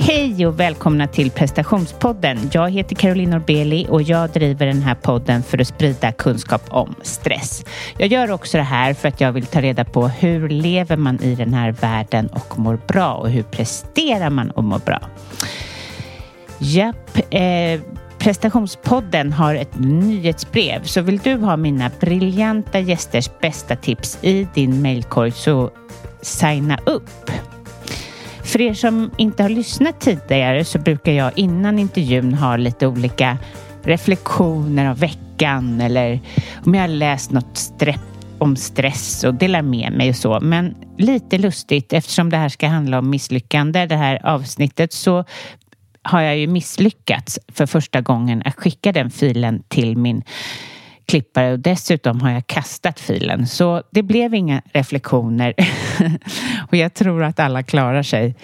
Hej och välkomna till prestationspodden. Jag heter Caroline Norbeli och jag driver den här podden för att sprida kunskap om stress. Jag gör också det här för att jag vill ta reda på hur lever man i den här världen och mår bra och hur presterar man och mår bra. Prestationspodden har ett nyhetsbrev, så vill du ha mina briljanta gästers bästa tips i din mailkorg så signa upp. För er som inte har lyssnat tidigare så brukar jag innan intervjun ha lite olika reflektioner av veckan eller om jag har läst något om stress och delar med mig och så. Men lite lustigt, eftersom det här ska handla om misslyckande, det här avsnittet, så har jag ju misslyckats för första gången att skicka den filen till min klippare och dessutom har jag kastat filen. Så det blev inga reflektioner och jag tror att alla klarar sig.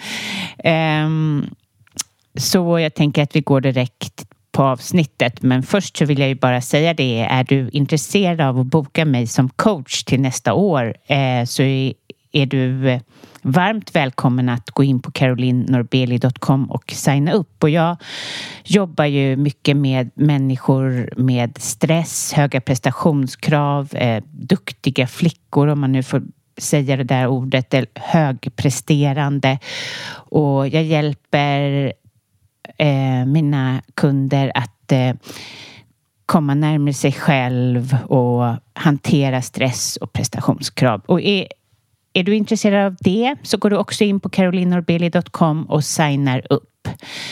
Så jag tänker att vi går direkt på avsnittet. Men först så vill jag ju bara säga det. Är du intresserad av att boka mig som coach till nästa år så är du varmt välkommen att gå in på carolinenorbeli.com och signa upp. Och jag jobbar ju mycket med människor med stress, höga prestationskrav, duktiga flickor om man nu får säga det där ordet, högpresterande. Och jag hjälper mina kunder att komma närmare sig själv och hantera stress och prestationskrav. Och är du intresserad av det så går du också in på carolinenorbeli.com och signar upp.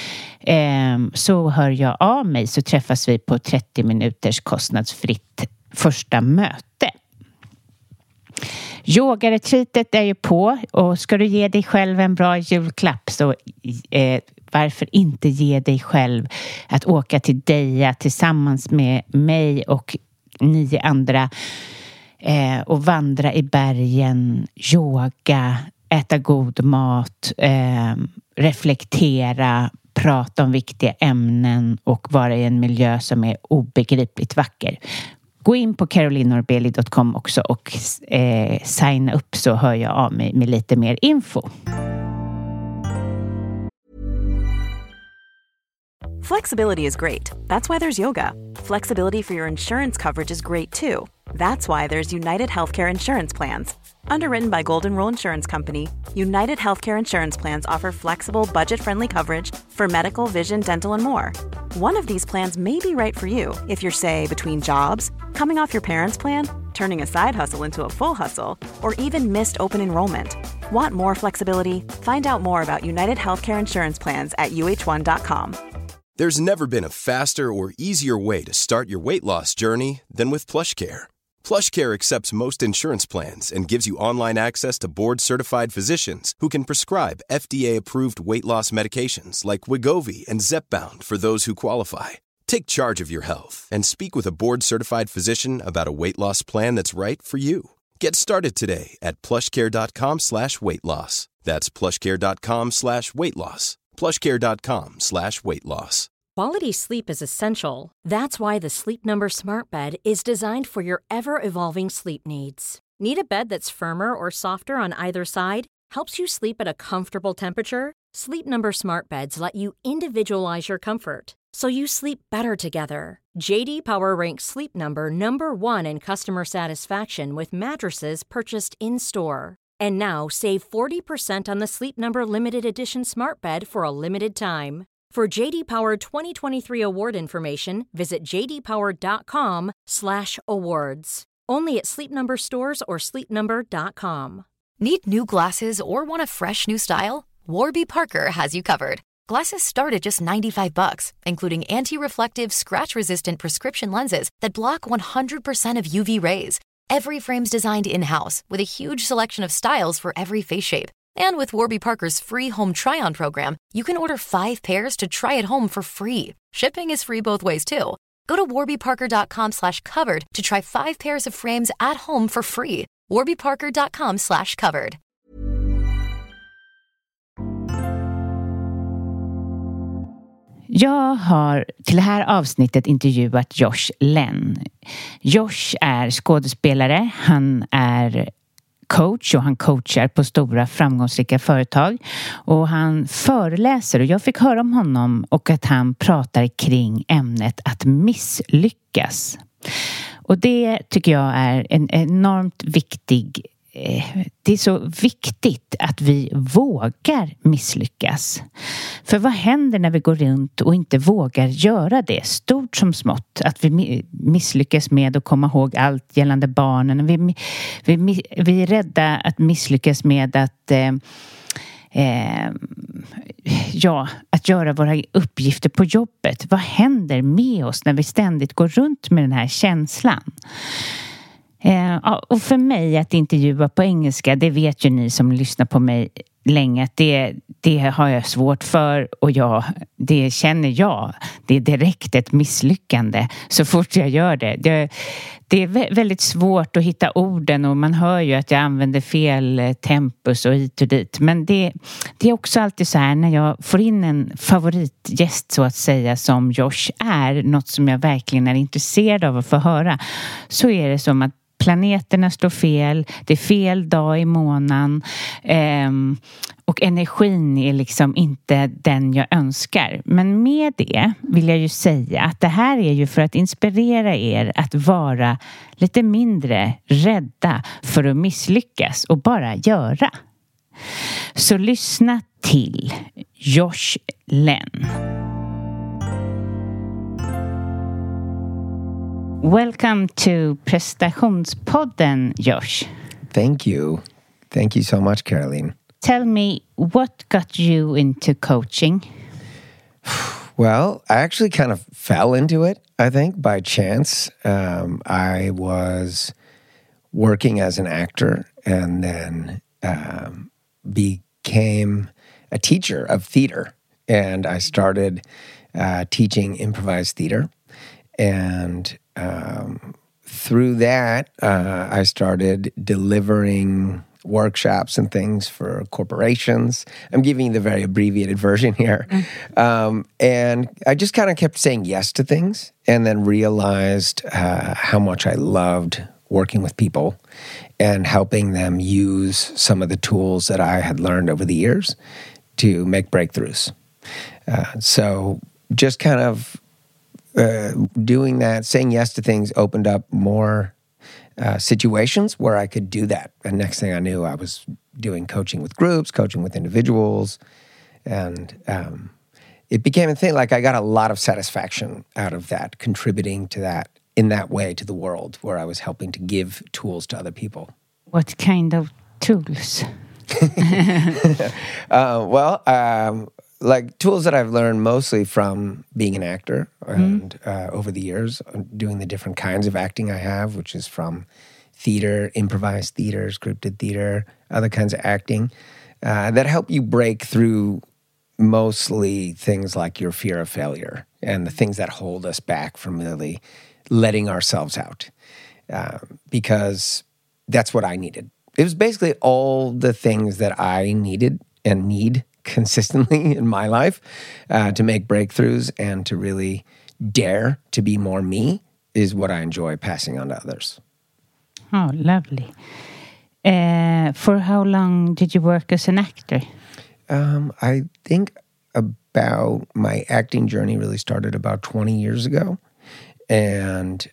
Så hör jag av mig så träffas vi på 30 minuters kostnadsfritt första möte. Yogaretreatet är ju på och ska du ge dig själv en bra julklapp så varför inte ge dig själv att åka till Deja tillsammans med mig och 9 andra och vandra i bergen, yoga, äta god mat, reflektera, prata om viktiga ämnen och vara i en miljö som är obegripligt vacker. Gå in på carolinenorbeli.com också och signa upp så hör jag av mig med lite mer info. Flexibility is great. That's why there's yoga. Flexibility for your insurance coverage is great too. That's why there's United Healthcare Insurance Plans. Underwritten by Golden Rule Insurance Company, United Healthcare Insurance Plans offer flexible, budget-friendly coverage for medical, vision, dental, and more. One of these plans may be right for you if you're, say, between jobs, coming off your parents' plan, turning a side hustle into a full hustle, or even missed open enrollment. Want more flexibility? Find out more about United Healthcare Insurance Plans at uh1.com. There's never been a faster or easier way to start your weight loss journey than with PlushCare. PlushCare accepts most insurance plans and gives you online access to board-certified physicians who can prescribe FDA-approved weight loss medications like Wegovy and Zepbound for those who qualify. Take charge of your health and speak with a board-certified physician about a weight loss plan that's right for you. Get started today at plushcare.com/weightloss. That's plushcare.com/weightloss. plushcare.com/weightloss. Quality sleep is essential. That's why the Sleep Number Smart Bed is designed for your ever-evolving sleep needs. Need a bed that's firmer or softer on either side? Helps you sleep at a comfortable temperature? Sleep Number Smart Beds let you individualize your comfort, so you sleep better together. JD Power ranks Sleep Number #1 in customer satisfaction with mattresses purchased in-store. And now save 40% on the Sleep Number Limited Edition Smart Bed for a limited time. For JD Power 2023 award information, visit jdpower.com/awards. Only at Sleep Number stores or sleepnumber.com. Need new glasses or want a fresh new style? Warby Parker has you covered. Glasses start at just $95, including anti-reflective, scratch-resistant prescription lenses that block 100% of UV rays. Every frame's designed in-house with a huge selection of styles for every face shape. And with Warby Parker's free home try-on program, you can order 5 pairs to try at home for free. Shipping is free both ways too. Go to warbyparker.com/covered to try 5 pairs of frames at home for free. warbyparker.com/covered. Jag har till det här avsnittet intervjuat Josh Lenn. Josh är skådespelare, han är coach och han coachar på stora framgångsrika företag. Och han föreläser och jag fick höra om honom och att han pratar kring ämnet att misslyckas. Och det tycker jag är en enormt viktig. Det är så viktigt att vi vågar misslyckas. För vad händer när vi går runt och inte vågar göra det, stort som smått? Att vi misslyckas med att komma ihåg allt gällande barnen. Vi är rädda att misslyckas med att göra våra uppgifter på jobbet. Vad händer med oss när vi ständigt går runt med den här känslan? Och för mig att intervjua på engelska, det vet ju ni som lyssnar på mig länge att det har jag svårt för och det känner jag. Det är direkt ett misslyckande så fort jag gör det. Det är väldigt svårt att hitta orden och man hör ju att jag använder fel tempus och hit och dit. Men det är också alltid så här när jag får in en favoritgäst så att säga som Josh är, något som jag verkligen är intresserad av att få höra, så är det som att planeterna står fel, det är fel dag i månaden och energin är liksom inte den jag önskar. Men med det vill jag ju säga att det här är ju för att inspirera er att vara lite mindre rädda för att misslyckas och bara göra. Så lyssna till Josh Lenn. Welcome to Prestationspodden, Josh. Thank you. Thank you so much, Caroline. Tell me, what got you into coaching? Well, I actually kind of fell into it, I think, by chance. I was working as an actor and then became a teacher of theater. And I started teaching improvised theater. And through that, I started delivering workshops and things for corporations. I'm giving you the very abbreviated version here. And I just kind of kept saying yes to things and then realized how much I loved working with people and helping them use some of the tools that I had learned over the years to make breakthroughs. So just kind of doing that, saying yes to things opened up more situations where I could do that. And next thing I knew, I was doing coaching with groups, coaching with individuals. And it became a thing. Like I got a lot of satisfaction out of that, contributing to that in that way to the world where I was helping to give tools to other people. What kind of tools? Like tools that I've learned mostly from being an actor and over the years, doing the different kinds of acting I have, which is from theater, improvised theater, scripted theater, other kinds of acting that help you break through mostly things like your fear of failure and the things that hold us back from really letting ourselves out because that's what I needed. It was basically all the things that I needed and need consistently in my life to make breakthroughs and to really dare to be more me is what I enjoy passing on to others. Oh, lovely. For how long did you work as an actor? I think about my acting journey really started about 20 years ago. And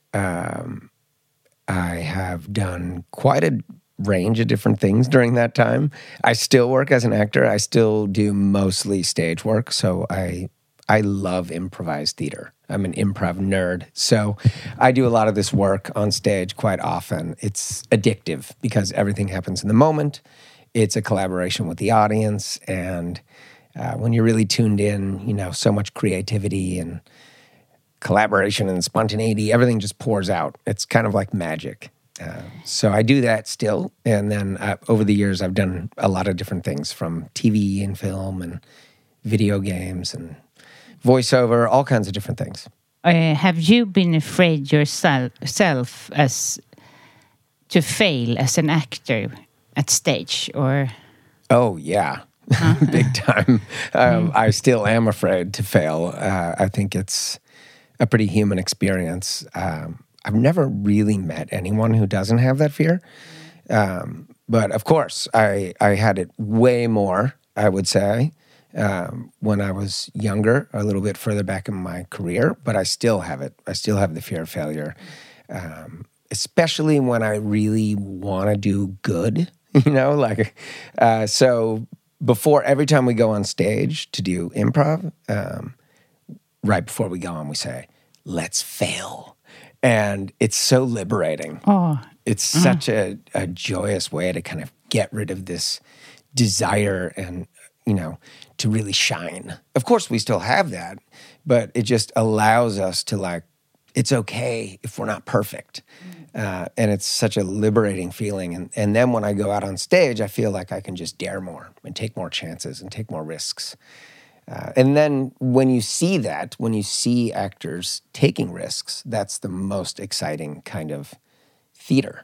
I have done quite a range of different things during that time. I still work as an actor. I still do mostly stage work. So I love improvised theater. I'm an improv nerd. So I do a lot of this work on stage quite often. It's addictive because everything happens in the moment. It's a collaboration with the audience. And when you're really tuned in, you know, so much creativity and collaboration and spontaneity, everything just pours out. It's kind of like magic. So I do that still. And then over the years, I've done a lot of different things from TV and film and video games and voiceover, all kinds of different things. Have you been afraid yourself as to fail as an actor at stage or? Oh, yeah. Big time. I still am afraid to fail. I think it's a pretty human experience. I've never really met anyone who doesn't have that fear. But of course, I had it way more, I would say, when I was younger, a little bit further back in my career, but I still have it. I still have the fear of failure, especially when I really want to do good, so before every time we go on stage to do improv, right before we go on, we say, let's fail. And it's so liberating. Oh. It's such a joyous way to kind of get rid of this desire and, to really shine. Of course, we still have that, but it just allows us to it's okay if we're not perfect. And it's such a liberating feeling. And then when I go out on stage, I feel like I can just dare more and take more chances and take more risks. And then when you see actors taking risks, that's the most exciting kind of theater.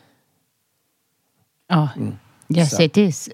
Oh, yes, it is.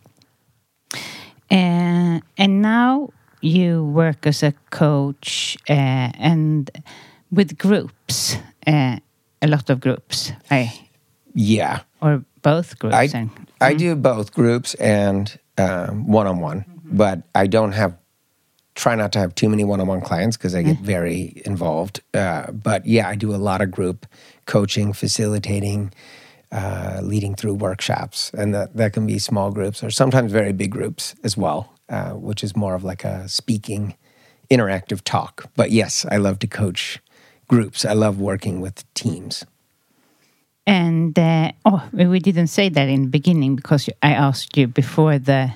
And now you work as a coach and with groups, a lot of groups. Yeah. Or both groups. I do both groups and one-on-one, but I try not to have too many one-on-one clients because I get very involved. But yeah, I do a lot of group coaching, facilitating, leading through workshops. And that can be small groups or sometimes very big groups as well, which is more of like a speaking, interactive talk. But yes, I love to coach groups. I love working with teams. And, we didn't say that in the beginning because I asked you before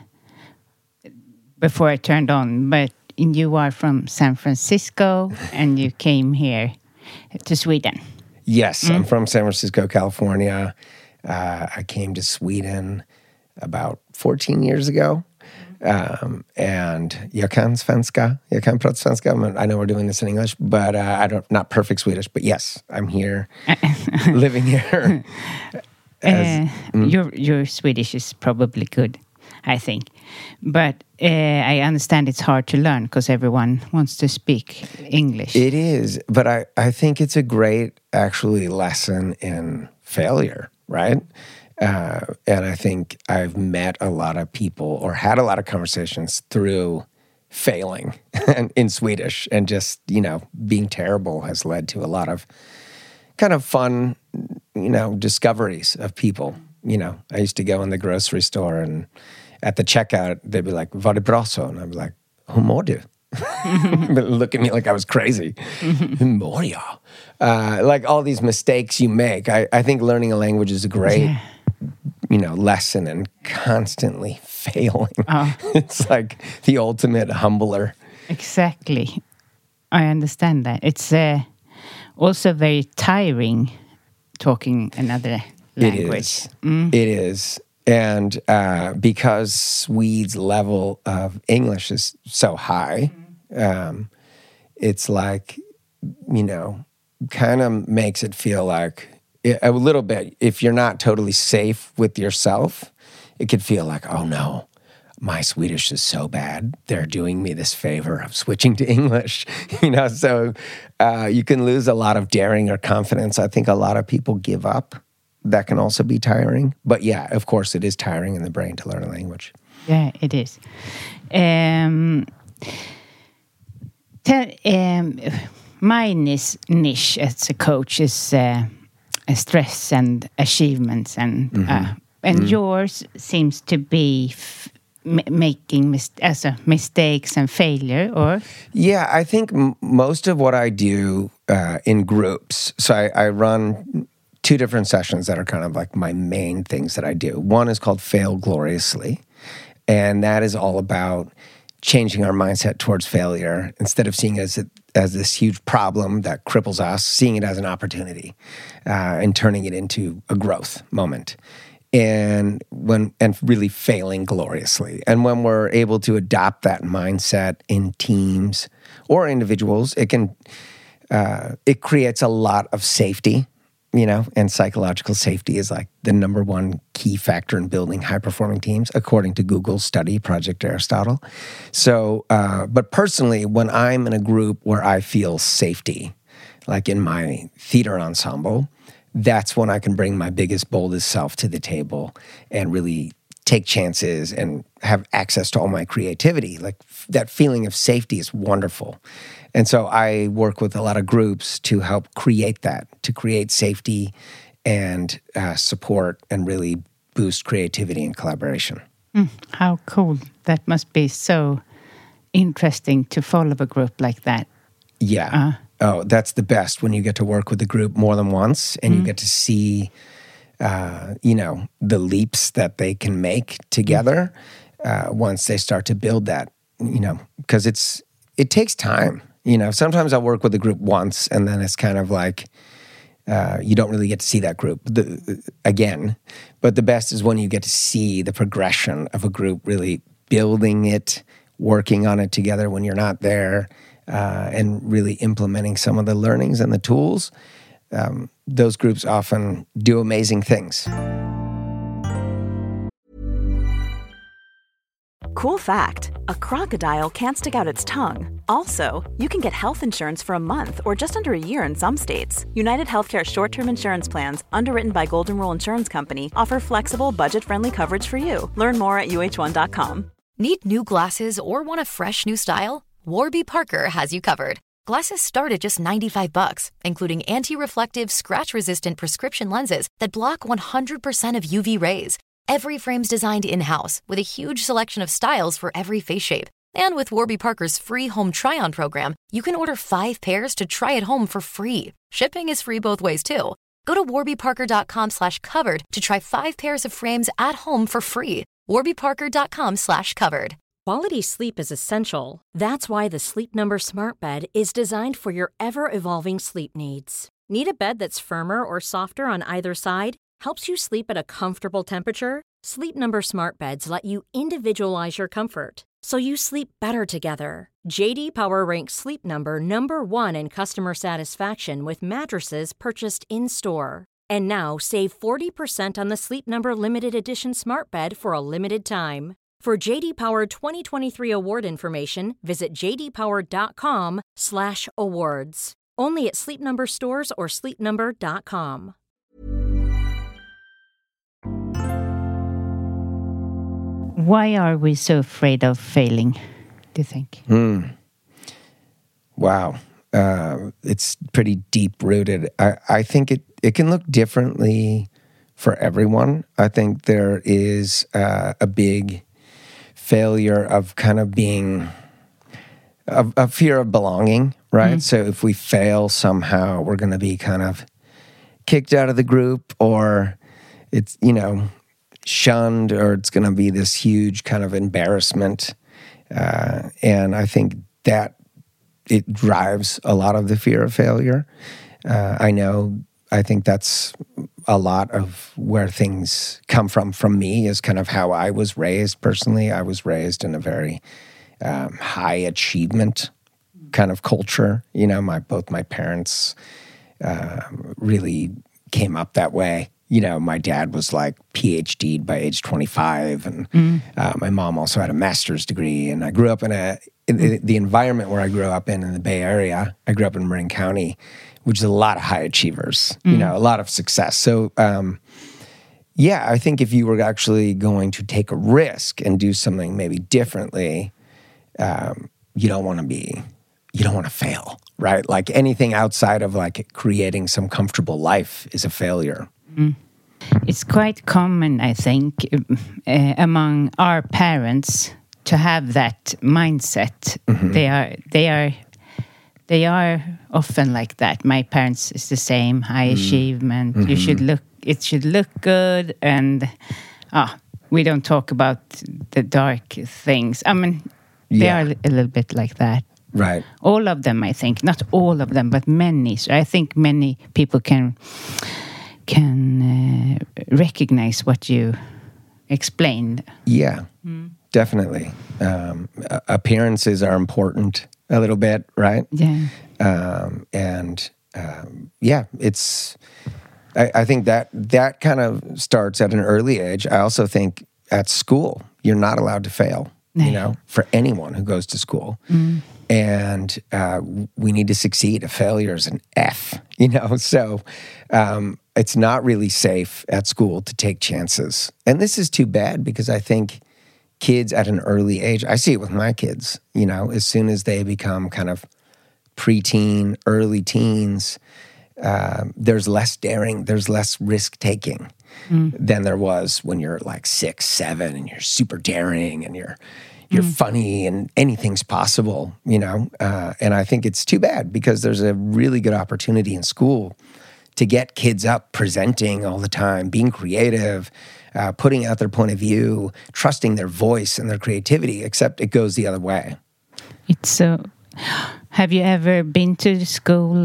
I turned on, but you are from San Francisco and you came here to Sweden. Yes, I'm from San Francisco, California. I came to Sweden about 14 years ago. And jag kan prata svenska. I know we're doing this in English, but not perfect Swedish. But yes, I'm here, living here. Your Swedish is probably good, I think. But I understand it's hard to learn because everyone wants to speak English. It is, but I think it's a great, actually, lesson in failure, right? And I think I've met a lot of people or had a lot of conversations through failing in Swedish, and just, being terrible has led to a lot of kind of fun, discoveries of people. I used to go in the grocery store and at the checkout, they'd be like, var det bra så? And I'd be like, hur mår du? Look at me like I was crazy. Hur mår jag? Like all these mistakes you make. I think learning a language is a great, lesson in constantly failing. It's like the ultimate humbler. Exactly. I understand that. It's also very tiring talking another language. It is. And because Swedes' level of English is so high, it's like, kind of makes it feel like a little bit, if you're not totally safe with yourself, it could feel like, oh no, my Swedish is so bad. They're doing me this favor of switching to English, so you can lose a lot of daring or confidence. I think a lot of people give up. That can also be tiring. But yeah, of course, it is tiring in the brain to learn a language. Yeah, it is. My niche as a coach is stress and achievements, and yours seems to be making mistakes and failure, or? Yeah, I think most of what I do in groups, so I run 2 different sessions that are kind of like my main things that I do. One is called Fail Gloriously, and that is all about changing our mindset towards failure. Instead of seeing it as this huge problem that cripples us, seeing it as an opportunity and turning it into a growth moment. And really failing gloriously. And when we're able to adopt that mindset in teams or individuals, it creates a lot of safety. And psychological safety is like the number one key factor in building high-performing teams, according to Google's study, Project Aristotle. So, but personally, when I'm in a group where I feel safety, like in my theater ensemble, that's when I can bring my biggest, boldest self to the table and really take chances and have access to all my creativity. Like that feeling of safety is wonderful. And so I work with a lot of groups to help create that, to create safety and support and really boost creativity and collaboration. How cool. That must be so interesting to follow a group like that. Yeah. Oh, that's the best when you get to work with a group more than once and you get to see, the leaps that they can make together once they start to build that, because it takes time. Sometimes I'll work with a group once and then it's kind of like, you don't really get to see that group again. But the best is when you get to see the progression of a group really building it, working on it together when you're not there, and really implementing some of the learnings and the tools. Those groups often do amazing things. Cool fact, a crocodile can't stick out its tongue. Also, you can get health insurance for a month or just under a year in some states. United Healthcare short-term insurance plans, underwritten by Golden Rule Insurance Company, offer flexible, budget-friendly coverage for you. Learn more at uh1.com. Need new glasses or want a fresh new style? Warby Parker has you covered. Glasses start at just $95, including anti-reflective, scratch-resistant prescription lenses that block 100% of UV rays. Every frame's designed in-house with a huge selection of styles for every face shape. And with Warby Parker's free home try-on program, you can order 5 pairs to try at home for free. Shipping is free both ways, too. Go to warbyparker.com/covered to try 5 pairs of frames at home for free. warbyparker.com/covered. Quality sleep is essential. That's why the Sleep Number Smart Bed is designed for your ever-evolving sleep needs. Need a bed that's firmer or softer on either side? Helps you sleep at a comfortable temperature? Sleep Number Smart Beds let you individualize your comfort, so you sleep better together. J.D. Power ranks Sleep Number #1 in customer satisfaction with mattresses purchased in-store. And now, save 40% on the Sleep Number Limited Edition Smart Bed for a limited time. For J.D. Power 2023 award information, visit jdpower.com/awards. Only at Sleep Number stores or sleepnumber.com. Why are we so afraid of failing, do you think? Wow. It's pretty deep-rooted. I think it can look differently for everyone. I think there is a big failure of kind of being a fear of belonging, right? So if we fail somehow, we're going to be kind of kicked out of the group, or it's, shunned, or it's going to be this huge kind of embarrassment. And I think that it drives a lot of the fear of failure. I think that's a lot of where things come from me, is kind of how I was raised personally. I was raised in a very high achievement kind of culture. Both my parents really came up that way. My dad was like PhD'd by age 25, and my mom also had a master's degree. And I grew up in the environment where I grew up in the Bay Area. I grew up in Marin County, which is a lot of high achievers, a lot of success. So, I think if you were actually going to take a risk and do something maybe differently, you don't want to fail, right? Like anything outside of like creating some comfortable life is a failure. It's quite common, I think, among our parents to have that mindset. They are often like that. My parents is the same, high achievement. It should look good, and we don't talk about the dark things. I mean, they are a little bit like that. Right. All of them, I think. Not all of them, but many. So I think many people can recognize what you explained. Yeah, definitely. Appearances are important a little bit, right? Yeah. It's. I think that kind of starts at an early age. I also think at school, you're not allowed to fail. For anyone who goes to school. And we need to succeed. A failure is an F, So it's not really safe at school to take chances. And this is too bad because I think kids at an early age, I see it with my kids, as soon as they become kind of preteen, early teens, there's less daring, there's less risk-taking than there was when you're like 6, 7, and you're super daring and you're funny and anything's possible, and I think it's too bad because there's a really good opportunity in school to get kids up presenting all the time, being creative, putting out their point of view, trusting their voice and their creativity, except it goes the other way. It's so... Have you ever been to the school,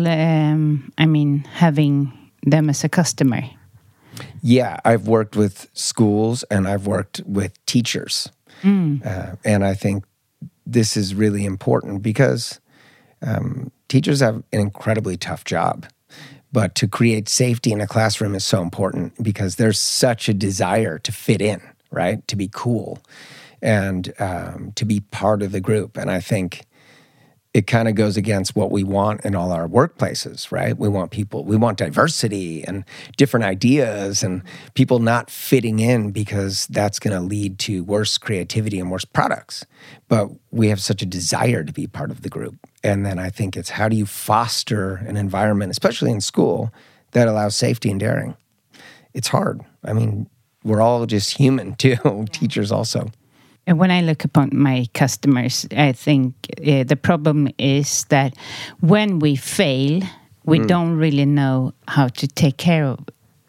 having them as a customer? Yeah, I've worked with schools and I've worked with teachers. And I think this is really important because teachers have an incredibly tough job. But to create safety in a classroom is so important because there's such a desire to fit in, right? To be cool and to be part of the group. And I think it kind of goes against what we want in all our workplaces, right? We want diversity and different ideas and people not fitting in because that's going to lead to worse creativity and worse products. But we have such a desire to be part of the group. And then I think it's how do you foster an environment, especially in school, that allows safety and daring? It's hard. I mean, we're all just human too, teachers also. And when I look upon my customers, I think the problem is that when we fail, we don't really know how to take care of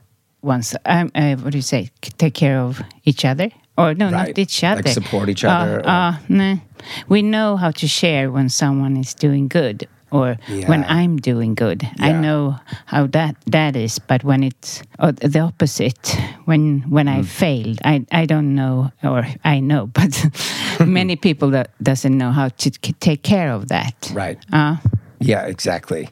what do you say? Take care of each other? Or no, right. Not each other. Like support each other. No. We know how to share when someone is doing good. Or when I'm doing good. I know how that is, but when it's the opposite, when I failed, I don't know, or I know, but many people that doesn't know how to take care of that. Right. Yeah, exactly.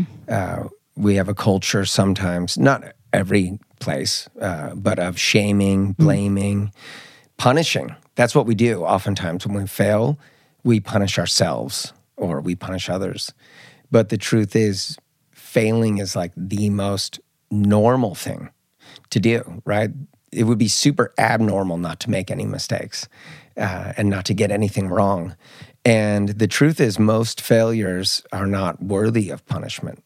We have a culture sometimes, not every place, but of shaming, blaming, punishing. That's what we do oftentimes. When we fail, we punish ourselves or we punish others. But the truth is, failing is like the most normal thing to do, right? It would be super abnormal not to make any mistakes and not to get anything wrong. And the truth is, most failures are not worthy of punishment.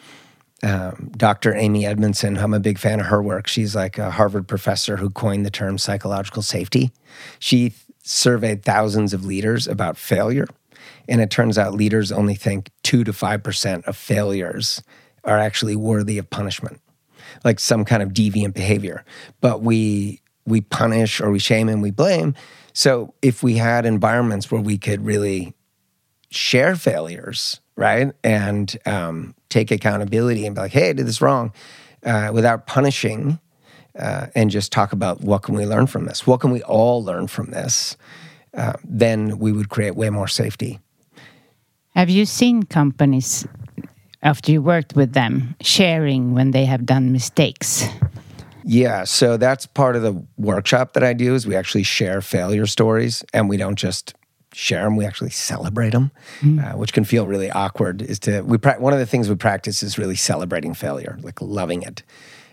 Dr. Amy Edmondson, I'm a big fan of her work. She's like a Harvard professor who coined the term psychological safety. She surveyed thousands of leaders about failure. And it turns out leaders only think 2 to 5% of failures are actually worthy of punishment, like some kind of deviant behavior. But we punish or we shame and we blame. So if we had environments where we could really share failures, right, and take accountability and be like, hey, I did this wrong, without punishing, and just talk about what can we learn from this? What can we all learn from this? Then we would create way more safety. Have you seen companies, after you worked with them, sharing when they have done mistakes? Yeah, so that's part of the workshop that I do is we actually share failure stories, and we don't just share them, we actually celebrate them, which can feel really awkward. One of the things we practice is really celebrating failure, like loving it.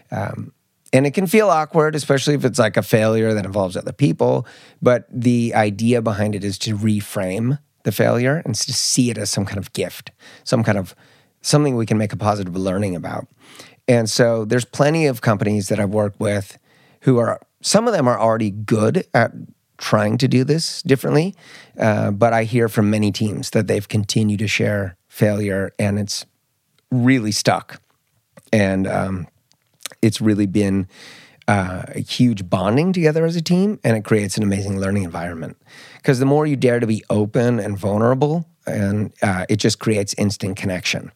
And it can feel awkward, especially if it's like a failure that involves other people. But the idea behind it is to reframe the failure and to see it as some kind of gift, something we can make a positive learning about. And so there's plenty of companies that I've worked with some of them are already good at trying to do this differently. But I hear from many teams that they've continued to share failure and it's really stuck. And it's really been a huge bonding together as a team, and it creates an amazing learning environment. Because the more you dare to be open and vulnerable, and it just creates instant connection.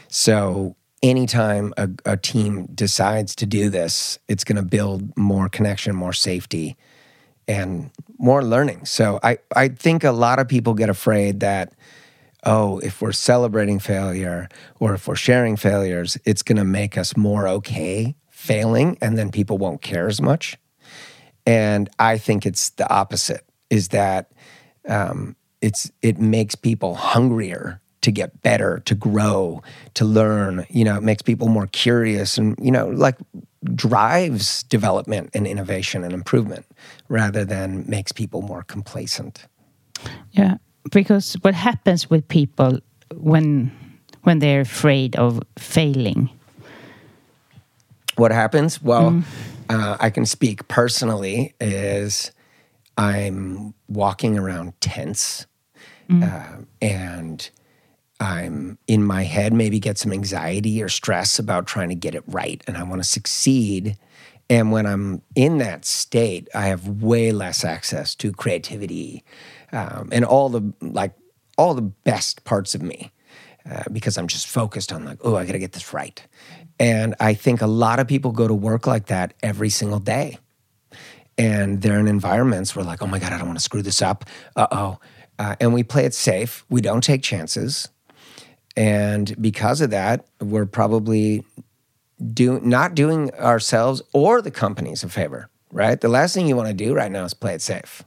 So anytime a team decides to do this, it's going to build more connection, more safety, and more learning. So I think a lot of people get afraid that, if we're celebrating failure or if we're sharing failures, it's going to make us more okay failing, and then people won't care as much. And I think it's the opposite, is that it makes people hungrier to get better, to grow, to learn. It makes people more curious. And, like drives development and innovation and improvement rather than makes people more complacent. Yeah, because what happens with people when they're afraid of failing? What happens? Well, I can speak personally is I'm walking around tense and I'm in my head, maybe get some anxiety or stress about trying to get it right and I want to succeed. And when I'm in that state, I have way less access to creativity and all the best parts of me because I'm just focused on like, oh, I got to get this right. And I think a lot of people go to work like that every single day. And they're in environments where like, oh my God, I don't want to screw this up. And we play it safe. We don't take chances. And because of that, we're probably not doing ourselves or the companies a favor, right? The last thing you want to do right now is play it safe.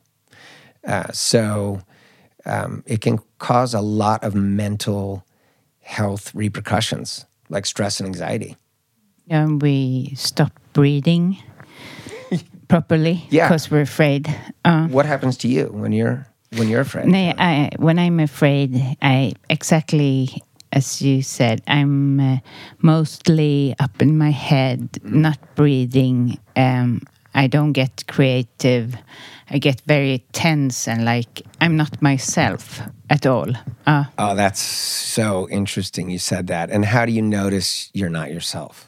So it can cause a lot of mental health repercussions, like stress and anxiety. And we stop breathing properly because we're afraid. What happens to you when you're afraid? When I'm afraid, I exactly as you said, I'm mostly up in my head, not breathing. I don't get creative. I get very tense and like I'm not myself at all. Oh, that's so interesting you said that. And how do you notice you're not yourself?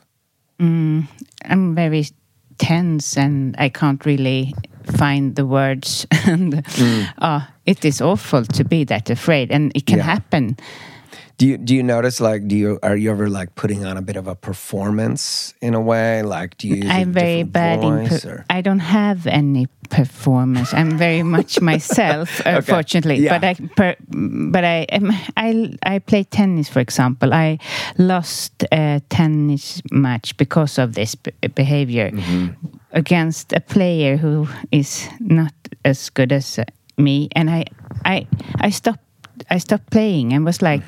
I'm very tense and I can't really find the words. And it is awful to be that afraid, and it can happen. Do you notice, like, are you ever like putting on a bit of a performance in a way? Like, do you use I'm very bad I don't have any performance. I'm very much myself, fortunately. Yeah. But I play tennis, for example. I lost a tennis match because of this behavior against a player who is not as good as me, and I stopped playing and was like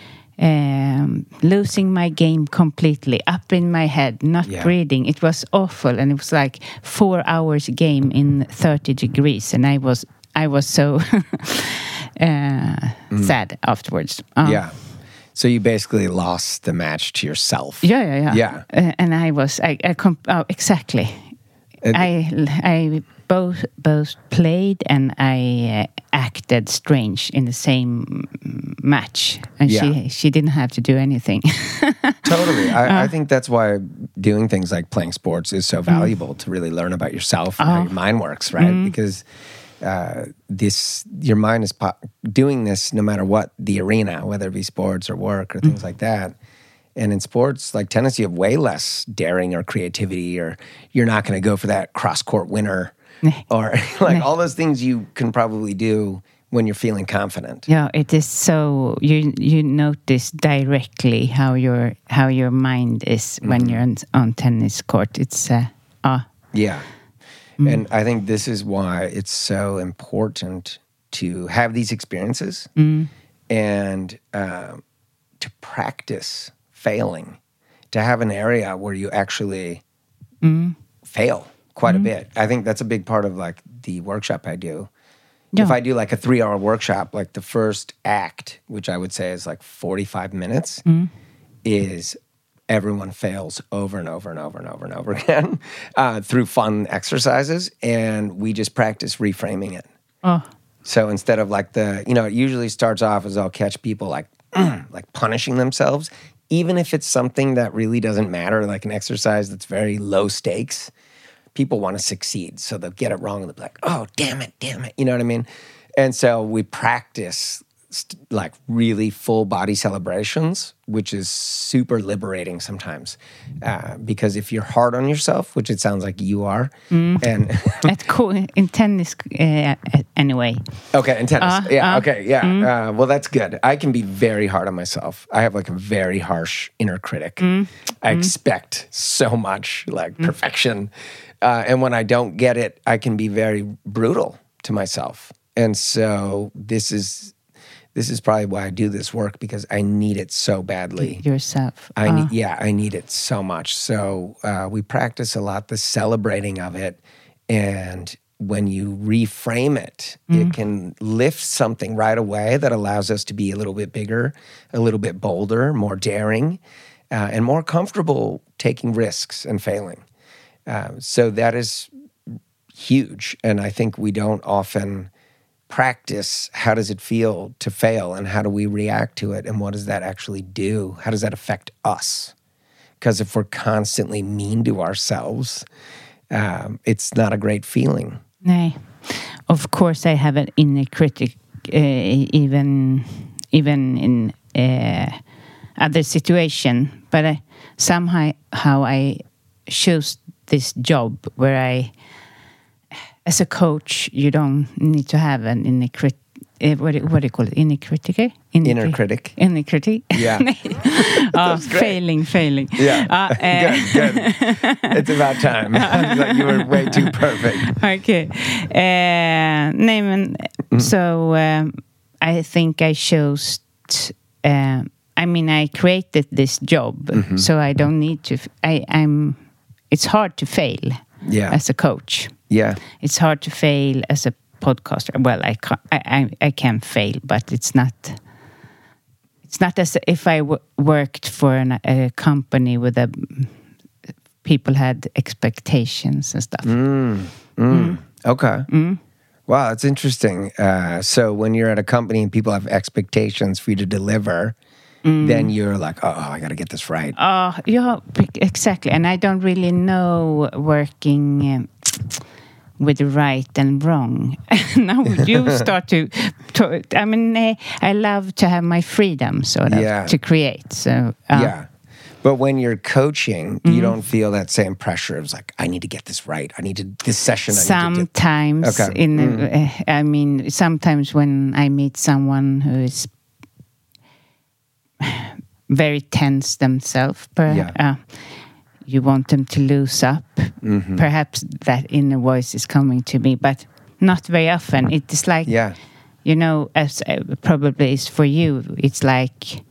losing my game completely, up in my head, not breathing. It was awful, and it was like 4 hours game in 30 degrees, and I was so sad afterwards. So you basically lost the match to yourself. Yeah. And exactly. I both played and I acted strange in the same match, and she didn't have to do anything. Totally. I think that's why doing things like playing sports is so valuable, to really learn about yourself and how your mind works, right? Because your mind is doing this no matter what the arena, whether it be sports or work or things like that. And in sports like tennis, you have way less daring or creativity, or you're not going to go for that cross-court winner, or like all those things you can probably do when you're feeling confident. Yeah, it is so you notice directly how your mind is when you're on tennis court. It's And I think this is why it's so important to have these experiences and to practice failing, to have an area where you actually fail quite a bit. I think that's a big part of like the workshop I do. Yeah. If I do like a 3-hour workshop, like the first act, which I would say is like 45 minutes, is everyone fails over and over and over and over and over again through fun exercises, and we just practice reframing it. So instead of like it usually starts off as I'll catch people like punishing themselves, even if it's something that really doesn't matter, like an exercise that's very low stakes. People want to succeed, so they'll get it wrong and they'll be like, oh, damn it. You know what I mean? And so we practice like really full body celebrations, which is super liberating sometimes. Because if you're hard on yourself, which it sounds like you are, and that's cool in tennis anyway. Okay, in tennis. Well, that's good. I can be very hard on myself. I have like a very harsh inner critic. I expect so much like perfection. And when I don't get it, I can be very brutal to myself. And so this is this is probably why I do this work, because I need it so badly. Yourself. I need it so much. So we practice a lot the celebrating of it. And when you reframe it, it can lift something right away that allows us to be a little bit bigger, a little bit bolder, more daring, and more comfortable taking risks and failing. So that is huge. And I think we don't often practice how does it feel to fail and how do we react to it and what does that actually do? How does that affect us? Because if we're constantly mean to ourselves, it's not a great feeling. No. Of course, I have an inner critic, even in other situation. But somehow I chose this job where as a coach, you don't need to have an inner critic. What do you call it? Inner critic? Inner critic. Inner critic. Yeah. Failing. Yeah. Good. It's about time. Like you were way too perfect. Okay. So I think I chose. I created this job, so I don't need to. It's hard to fail. Yeah. As a coach. Yeah. It's hard to fail as a podcaster. Well, I can fail, but it's not as if I worked for a company with people had expectations and stuff. Okay. Wow, that's interesting. So when you're at a company and people have expectations for you to deliver, then you're like, oh, I got to get this right. Yeah, exactly. And I don't really know working with right and wrong. Now you start to I love to have my freedom sort of to create. So yeah. But when you're coaching, you don't feel that same pressure. It's like, I need to get this right. This session. Sometimes sometimes when I meet someone who is very tense themselves, you want them to lose up. Perhaps that inner voice is coming to me, but not very often. It's like, as probably is for you, it's like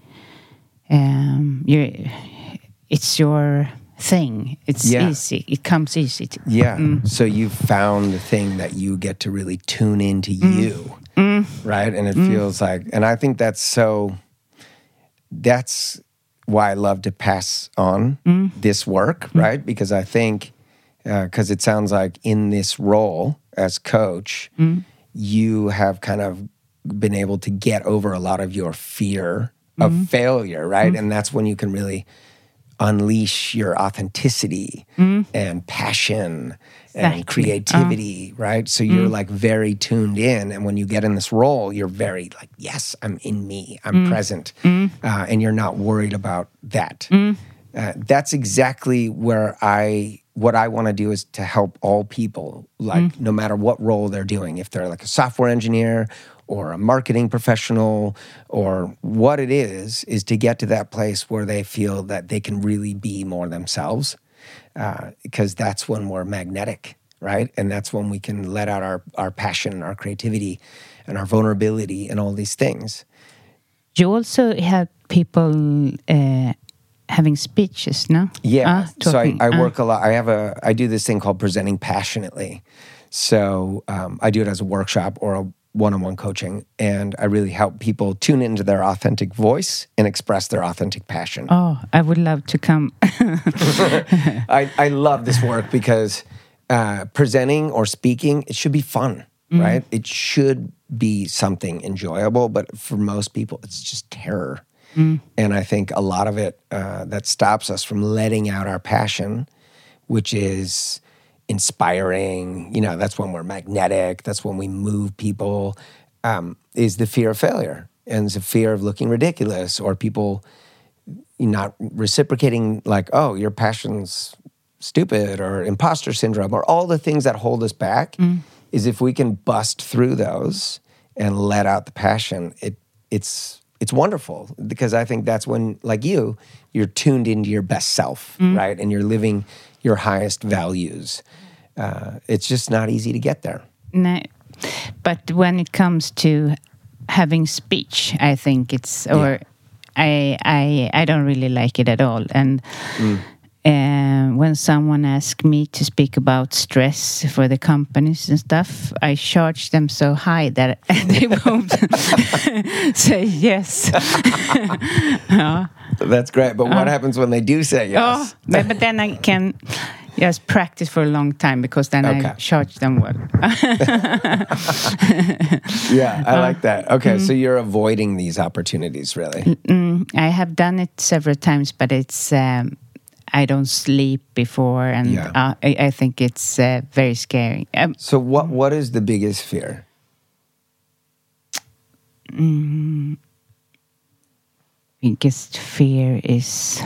it's your thing. It's easy. It comes easy. So you've found the thing that you get to really tune into you, right? And it feels like, and I think that's why I love to pass on this work, right? Because I think, because it sounds like in this role as coach, you have kind of been able to get over a lot of your fear of failure, right? And that's when you can really unleash your authenticity and passion and creativity, right? So you're like very tuned in. And when you get in this role, you're very like, yes, I'm in me. I'm present. And you're not worried about that. That's exactly what I want to do is to help all people, like no matter what role they're doing. If they're like a software engineer or a marketing professional or what it is to get to that place where they feel that they can really be more themselves, because that's when we're magnetic, right? And that's when we can let out our passion, our creativity, and our vulnerability and all these things. You also help people having speeches, no? Yeah, so I work a lot. I do this thing called Presenting Passionately. So I do it as a workshop or a one-on-one coaching, and I really help people tune into their authentic voice and express their authentic passion. Oh, I would love to come. I love this work because presenting or speaking, it should be fun, right? It should be something enjoyable, but for most people, it's just terror. And I think a lot of it that stops us from letting out our passion, which is inspiring, that's when we're magnetic, that's when we move people, is the fear of failure and the fear of looking ridiculous or people not reciprocating like, oh, your passion's stupid or imposter syndrome or all the things that hold us back. Is if we can bust through those and let out the passion, it's wonderful, because I think that's when, like you're tuned into your best self, right? And you're living your highest values. It's just not easy to get there. No, but when it comes to having speech. I think it's, or I don't really like it at all. And when someone asks me to speak about stress for the companies and stuff, I charge them so high that they won't say yes. That's great. But what happens when they do say yes? But then I can just practice for a long time, because then I charge them well. Yeah, I like that. Okay, so you're avoiding these opportunities, really? I have done it several times, but it's I don't sleep before, and I think it's very scary. So what is the biggest fear? Biggest fear is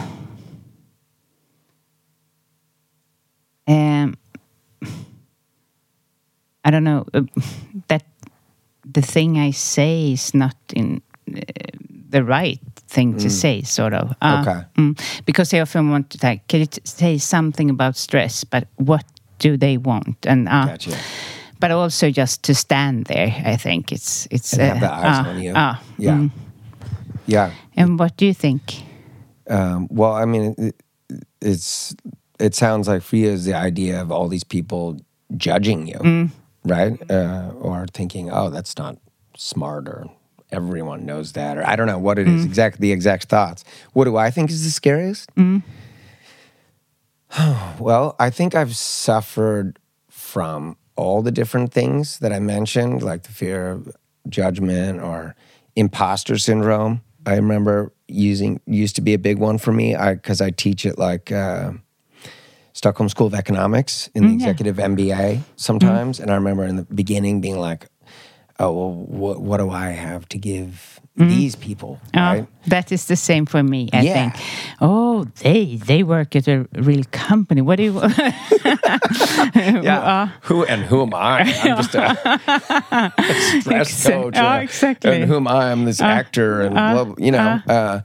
I don't know, that the thing I say is not in the right thing to say, sort of. Because they often want to, like, can you say something about stress, but what do they want? And Gotcha. But also just to stand there, I think it's and have the eyes on you. Yeah. And what do you think? Well, I mean, it sounds like for you is the idea of all these people judging you, right? Or thinking, oh, that's not smart, or everyone knows that, or I don't know what it is, the exact thoughts. What do I think is the scariest? Well, I think I've suffered from all the different things that I mentioned, like the fear of judgment or imposter syndrome. I remember used to be a big one for me, because I teach at like Stockholm School of Economics in the executive MBA sometimes. And I remember in the beginning being like, oh, well, what do I have to give these people, right? That is the same for me, I think. Oh, they work at a real company. What do you... Who am I? I'm just a stress coach. Exactly. And who am I? I'm this actor, and blah, blah, you know.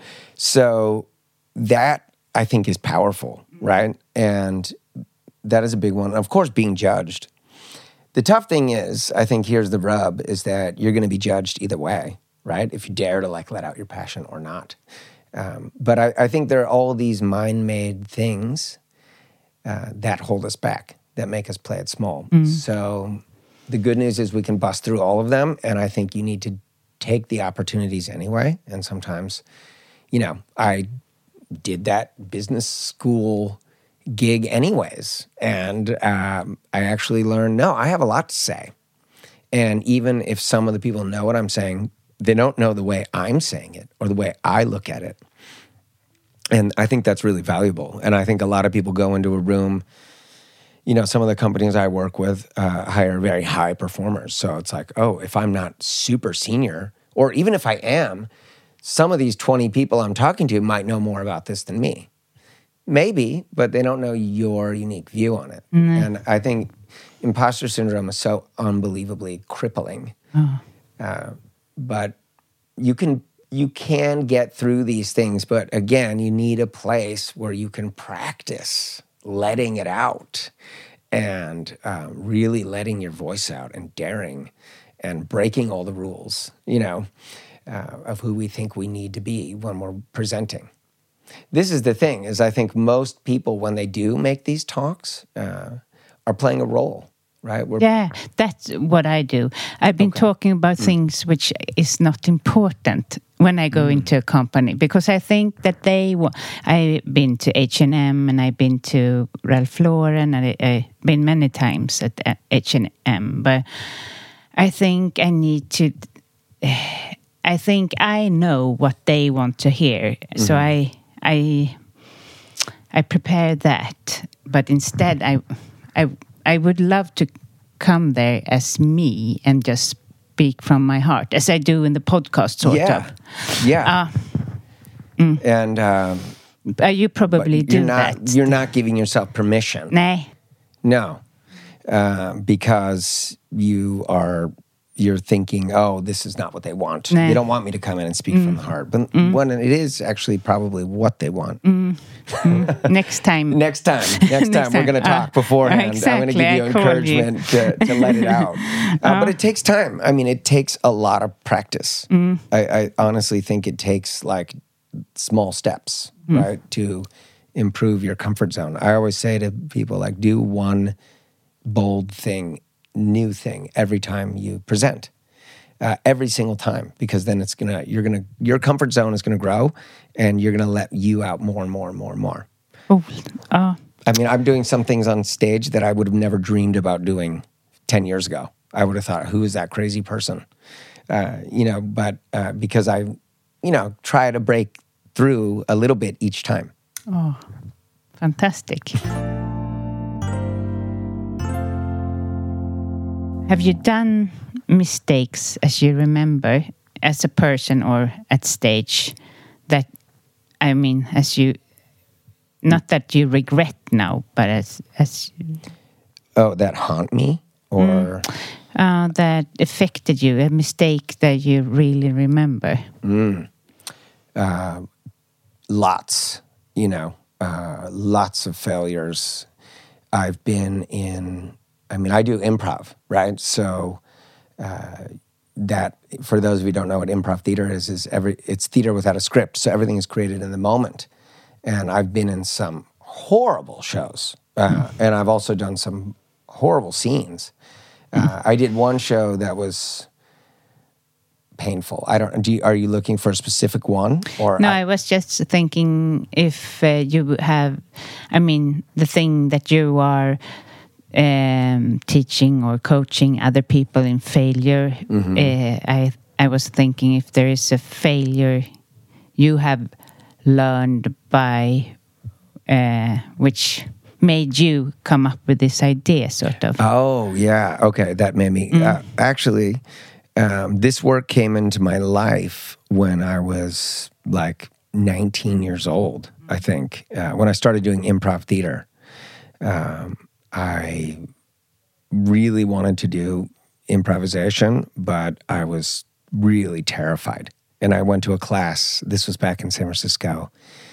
So that, I think, is powerful, right? And that is a big one. Of course, being judged. The tough thing is, I think here's the rub, is that you're going to be judged either way, right? If you dare to like let out your passion or not. But I think there are all these mind-made things that hold us back, that make us play it small. So the good news is we can bust through all of them, and I think you need to take the opportunities anyway. And sometimes, you know, I did that business school gig anyways. And I actually learned, no, I have a lot to say. And even if some of the people know what I'm saying, they don't know the way I'm saying it or the way I look at it. And I think that's really valuable. And I think a lot of people go into a room, you know, some of the companies I work with hire very high performers. So it's like, oh, if I'm not super senior, or even if I am, some of these 20 people I'm talking to might know more about this than me. Maybe, but they don't know your unique view on it. And I think imposter syndrome is so unbelievably crippling. But you can get through these things, but again, you need a place where you can practice letting it out and really letting your voice out and daring and breaking all the rules, you know, of who we think we need to be when we're presenting. This is the thing, is I think most people, when they do make these talks, are playing a role, right? That's what I do. I've been talking about things which is not important when I go into a company, because I think that I've been to H&M and I've been to Ralph Lauren, and I've been many times at H&M, but I think I need to... I think I know what they want to hear, so I prepare that, but instead I would love to come there as me and just speak from my heart, as I do in the podcast, sort of. Yeah. And you probably do that. You're not giving yourself permission. Nay. No, because you are you're thinking, oh, this is not what they want. They don't want me to come in and speak from the heart. But when it is actually probably what they want. Next time. Next time we're going to talk beforehand. Exactly. I'm going to give you encouragement to let it out. But it takes time. I mean, it takes a lot of practice. I honestly think it takes like small steps, right, to improve your comfort zone. I always say to people, like, do one bold thing, new thing every time you present. Every single time, because then your comfort zone is gonna grow, and you're gonna let you out more and more and more and more. I mean, I'm doing some things on stage that I would have never dreamed about doing 10 years ago. I would have thought, who is that crazy person? But because I, try to break through a little bit each time. Oh, fantastic. Have you done mistakes, as you remember, as a person or at stage that, I mean, not that you regret now, but as Oh, that haunt me? Or... that affected you, a mistake that you really remember? Lots, lots of failures. I've been in... I do improv, right? So that, for those of you who don't know what improv theater is it's theater without a script. So everything is created in the moment. And I've been in some horrible shows. And I've also done some horrible scenes. I did one show that was painful. Are you looking for a specific one? Or no, I was just thinking if you have, the thing that you are teaching or coaching other people in failure. I was thinking if there is a failure you have learned by which made you come up with this idea, sort of. Oh, yeah. Okay, that made me... actually, this work came into my life when I was like 19 years old, I think. When I started doing improv theater. I really wanted to do improvisation, but I was really terrified. And I went to a class. This was back in San Francisco.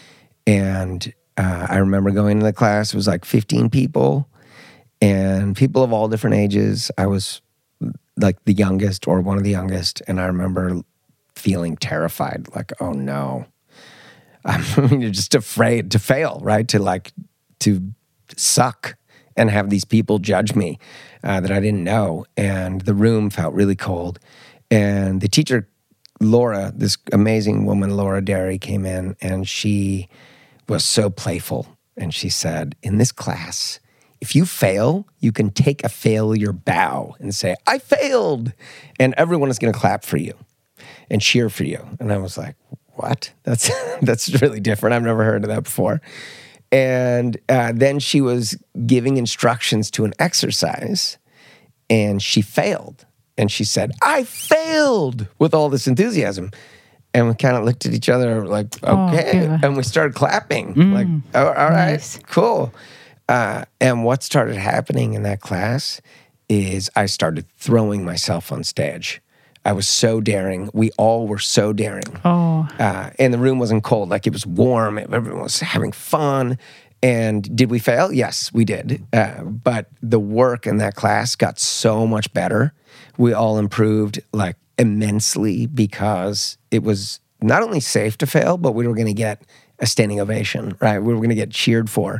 And I remember going to the class. It was like 15 people, and people of all different ages. I was like the youngest or one of the youngest. And I remember feeling terrified, like, oh no. You're just afraid to fail, right? To suck. And have these people judge me that I didn't know. And the room felt really cold. And the teacher, Laura, this amazing woman, Laura Derry, came in, and she was so playful. And she said, in this class, if you fail, you can take a failure bow and say, I failed. And everyone is going to clap for you and cheer for you. And I was like, what? That's really different. I've never heard of that before. And then she was giving instructions to an exercise, and she failed. And she said, I failed, with all this enthusiasm. And we kind of looked at each other like, okay. And we started clapping. Like, all right, nice. Cool. And what started happening in that class is I started throwing myself on stage. I was so daring. We all were so daring. And the room wasn't cold. Like, it was warm. Everyone was having fun. And did we fail? Yes, we did. But the work in that class got so much better. We all improved, like, immensely, because it was not only safe to fail, but we were going to get a standing ovation, right? We were going to get cheered for.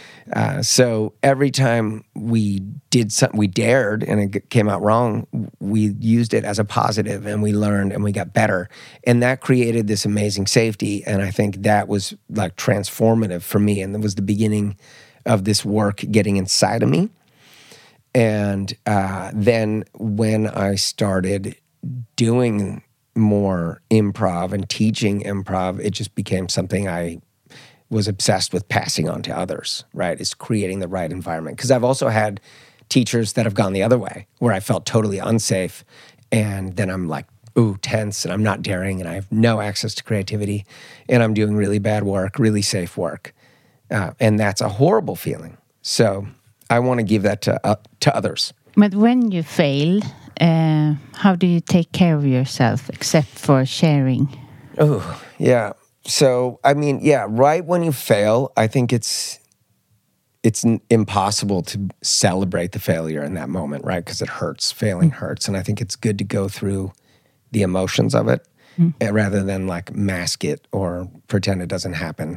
So every time we did something, we dared, and it came out wrong, we used it as a positive, and we learned, and we got better. And that created this amazing safety, and I think that was like transformative for me, and that was the beginning of this work getting inside of me. And then when I started doing more improv and teaching improv, it just became something I was obsessed with passing on to others, right? Is creating the right environment. Because I've also had teachers that have gone the other way, where I felt totally unsafe, and then I'm like, ooh, tense, and I'm not daring, and I have no access to creativity, and I'm doing really bad work, really safe work. And that's a horrible feeling. So I want to give that to others. But when you fail, how do you take care of yourself except for sharing? Oh, yeah. So, I mean, yeah, right when you fail, I think it's impossible to celebrate the failure in that moment, right? Because it hurts. Failing hurts. And I think it's good to go through the emotions of it rather than like mask it or pretend it doesn't happen.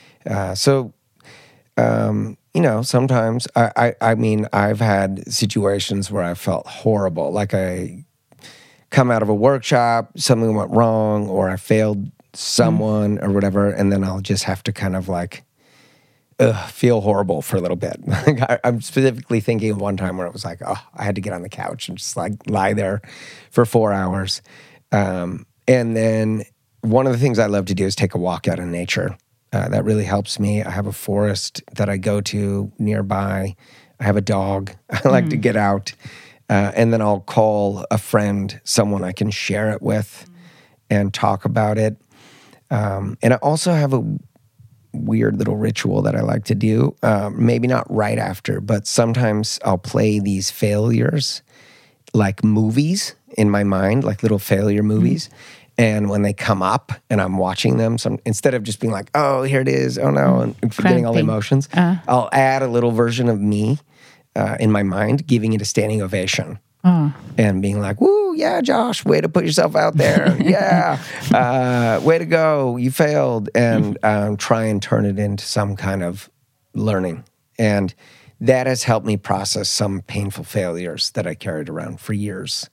Sometimes I mean, I've had situations where I felt horrible. Like I come out of a workshop, something went wrong, or I failed someone or whatever, and then I'll just have to kind of like feel horrible for a little bit. I'm specifically thinking of one time where it was like, I had to get on the couch and just like lie there for 4 hours. And then one of the things I love to do is take a walk out in nature. That really helps me. I have a forest that I go to nearby. I have a dog. I like to get out. And then I'll call a friend, someone I can share it with and talk about it. And I also have a weird little ritual that I like to do. Maybe not right after, but sometimes I'll play these failures like movies in my mind, like little failure movies. And when they come up and I'm watching them, instead of just being like, oh, here it is, oh no, and forgetting all the emotions, I'll add a little version of me in my mind, giving it a standing ovation. And being like, woo, yeah, Josh, way to put yourself out there. Yeah, way to go, you failed. And try and turn it into some kind of learning. And that has helped me process some painful failures that I carried around for years.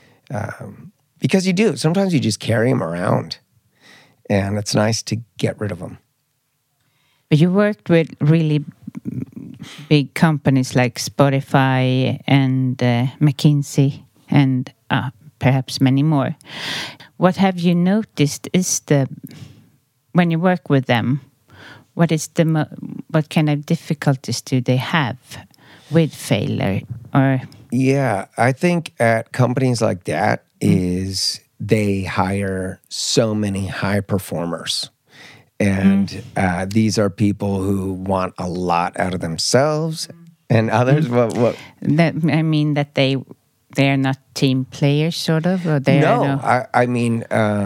Because you do. Sometimes you just carry them around. And it's nice to get rid of them. But you worked with really big companies like Spotify and McKinsey and perhaps many more. What have you noticed is when you work with them, what kind of difficulties do they have with failure? Or yeah, I think at companies like that is they hire so many high performers. And these are people who want a lot out of themselves and others. What? That, I mean that they are not team players, sort of. Or they I mean,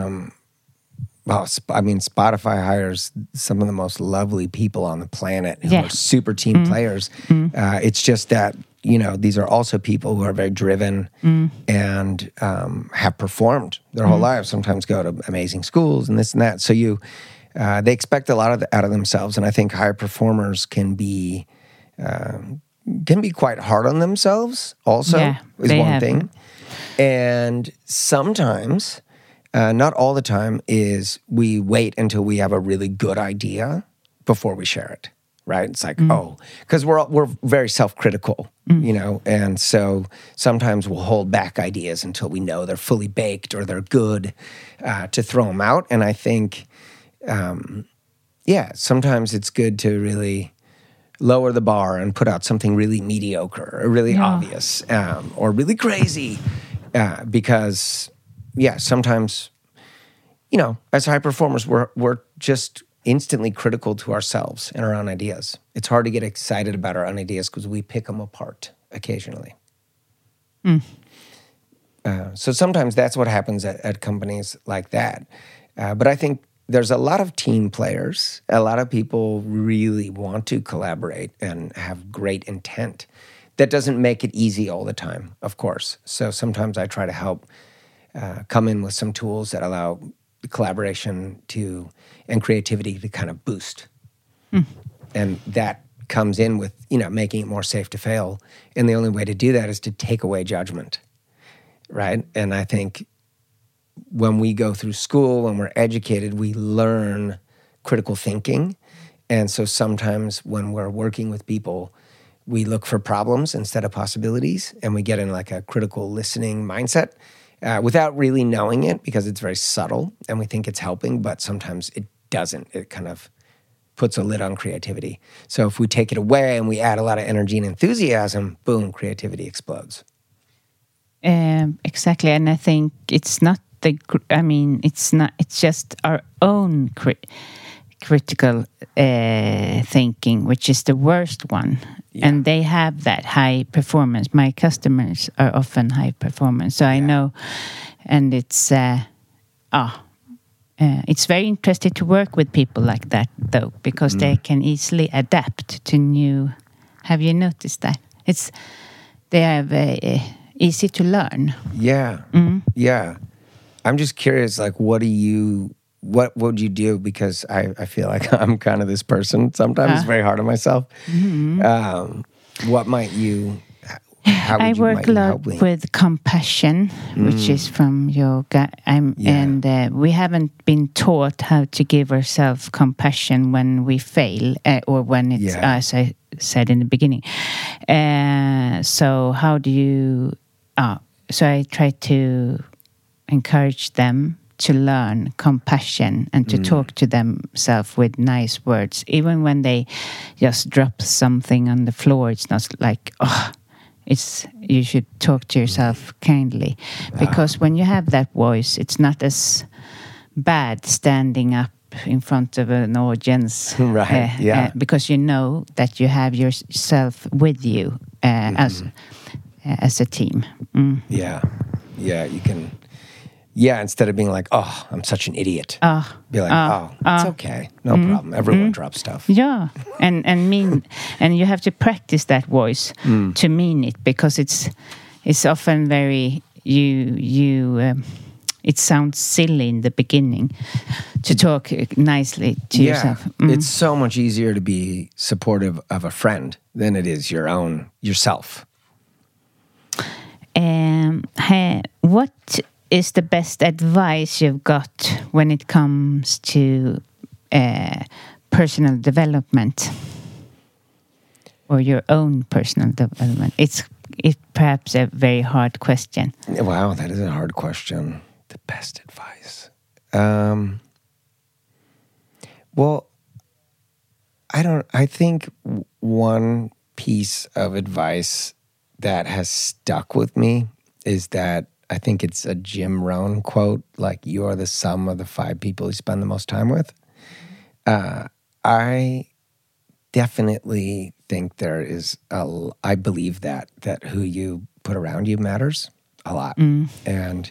Spotify hires some of the most lovely people on the planet who are super team players. It's just that these are also people who are very driven and have performed their whole lives. Sometimes go to amazing schools and this and that. So they expect a lot out of themselves, and I think high performers can be quite hard on themselves. Also, is one thing, and sometimes, not all the time, is we wait until we have a really good idea before we share it. Right? It's like because we're very self-critical, and so sometimes we'll hold back ideas until we know they're fully baked or they're good to throw them out, and I think. Sometimes it's good to really lower the bar and put out something really mediocre or really obvious or really crazy because, sometimes, as high performers, we're just instantly critical to ourselves and our own ideas. It's hard to get excited about our own ideas because we pick them apart occasionally. So sometimes that's what happens at companies like that. But I think there's a lot of team players. A lot of people really want to collaborate and have great intent. That doesn't make it easy all the time, of course. So sometimes I try to help come in with some tools that allow collaboration and creativity to kind of boost. And that comes in with, making it more safe to fail. And the only way to do that is to take away judgment, right? And I think when we go through school, when we're educated, we learn critical thinking. And so sometimes when we're working with people, we look for problems instead of possibilities, and we get in like a critical listening mindset without really knowing it because it's very subtle and we think it's helping, but sometimes it doesn't. It kind of puts a lid on creativity. So if we take it away and we add a lot of energy and enthusiasm, boom, creativity explodes. Exactly. And I think it's not it's just our own critical thinking, which is the worst one. Yeah. And they have that high performance. My customers are often high performance. So I know, and it's very interesting to work with people like that, though, because they can easily adapt to new. Have you noticed that? They are easy to learn. Yeah, yeah. I'm just curious, like, what would you do? Because I feel like I'm kind of this person. Sometimes it's very hard on myself. What might you? I work a lot with compassion, which is from yoga. And we haven't been taught how to give ourselves compassion when we fail, or when it's, as I said in the beginning. So how do you... so I try to encourage them to learn compassion and to talk to themselves with nice words. Even when they just drop something on the floor, it's not like, you should talk to yourself kindly. Because when you have that voice, it's not as bad standing up in front of an audience. Right, because you know that you have yourself with you as a team. Yeah, you can... Yeah, instead of being like, I'm such an idiot. Be like, it's okay. No problem. Everyone drops stuff. Yeah, and you have to practice that voice to mean it, because it's often very it sounds silly in the beginning to talk nicely to yourself. It's so much easier to be supportive of a friend than it is yourself. What is the best advice you've got when it comes to personal development, or your own personal development? It's perhaps a very hard question. Wow, that is a hard question. The best advice. Well, I think one piece of advice that has stuck with me is that I think it's a Jim Rohn quote, like, you are the sum of the 5 people you spend the most time with. I definitely think there is I believe that who you put around you matters a lot. And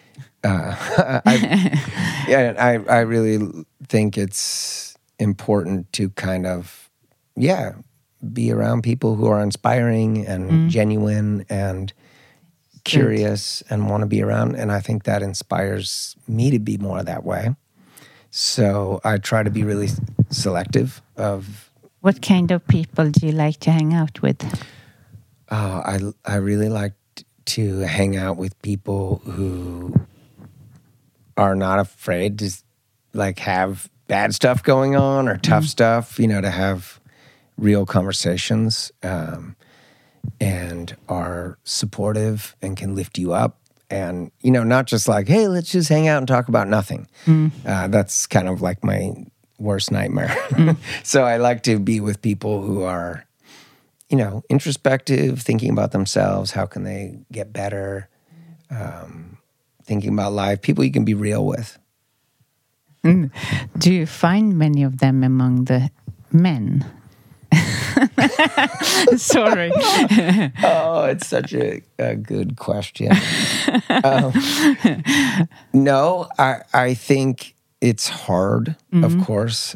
I really think it's important to kind of, be around people who are inspiring and genuine and curious and want to be around. And I think that inspires me to be more that way. So I try to be really selective of... What kind of people do you like to hang out with? I really like to hang out with people who are not afraid to, like, have bad stuff going on or tough stuff, to have real conversations, and are supportive and can lift you up. And, not just like, hey, let's just hang out and talk about nothing. That's kind of like my worst nightmare. So I like to be with people who are, introspective, thinking about themselves. How can they get better? Thinking about life. People you can be real with. Do you find many of them among the men? Sorry. Oh, it's such a good question. No, I think it's hard, of course.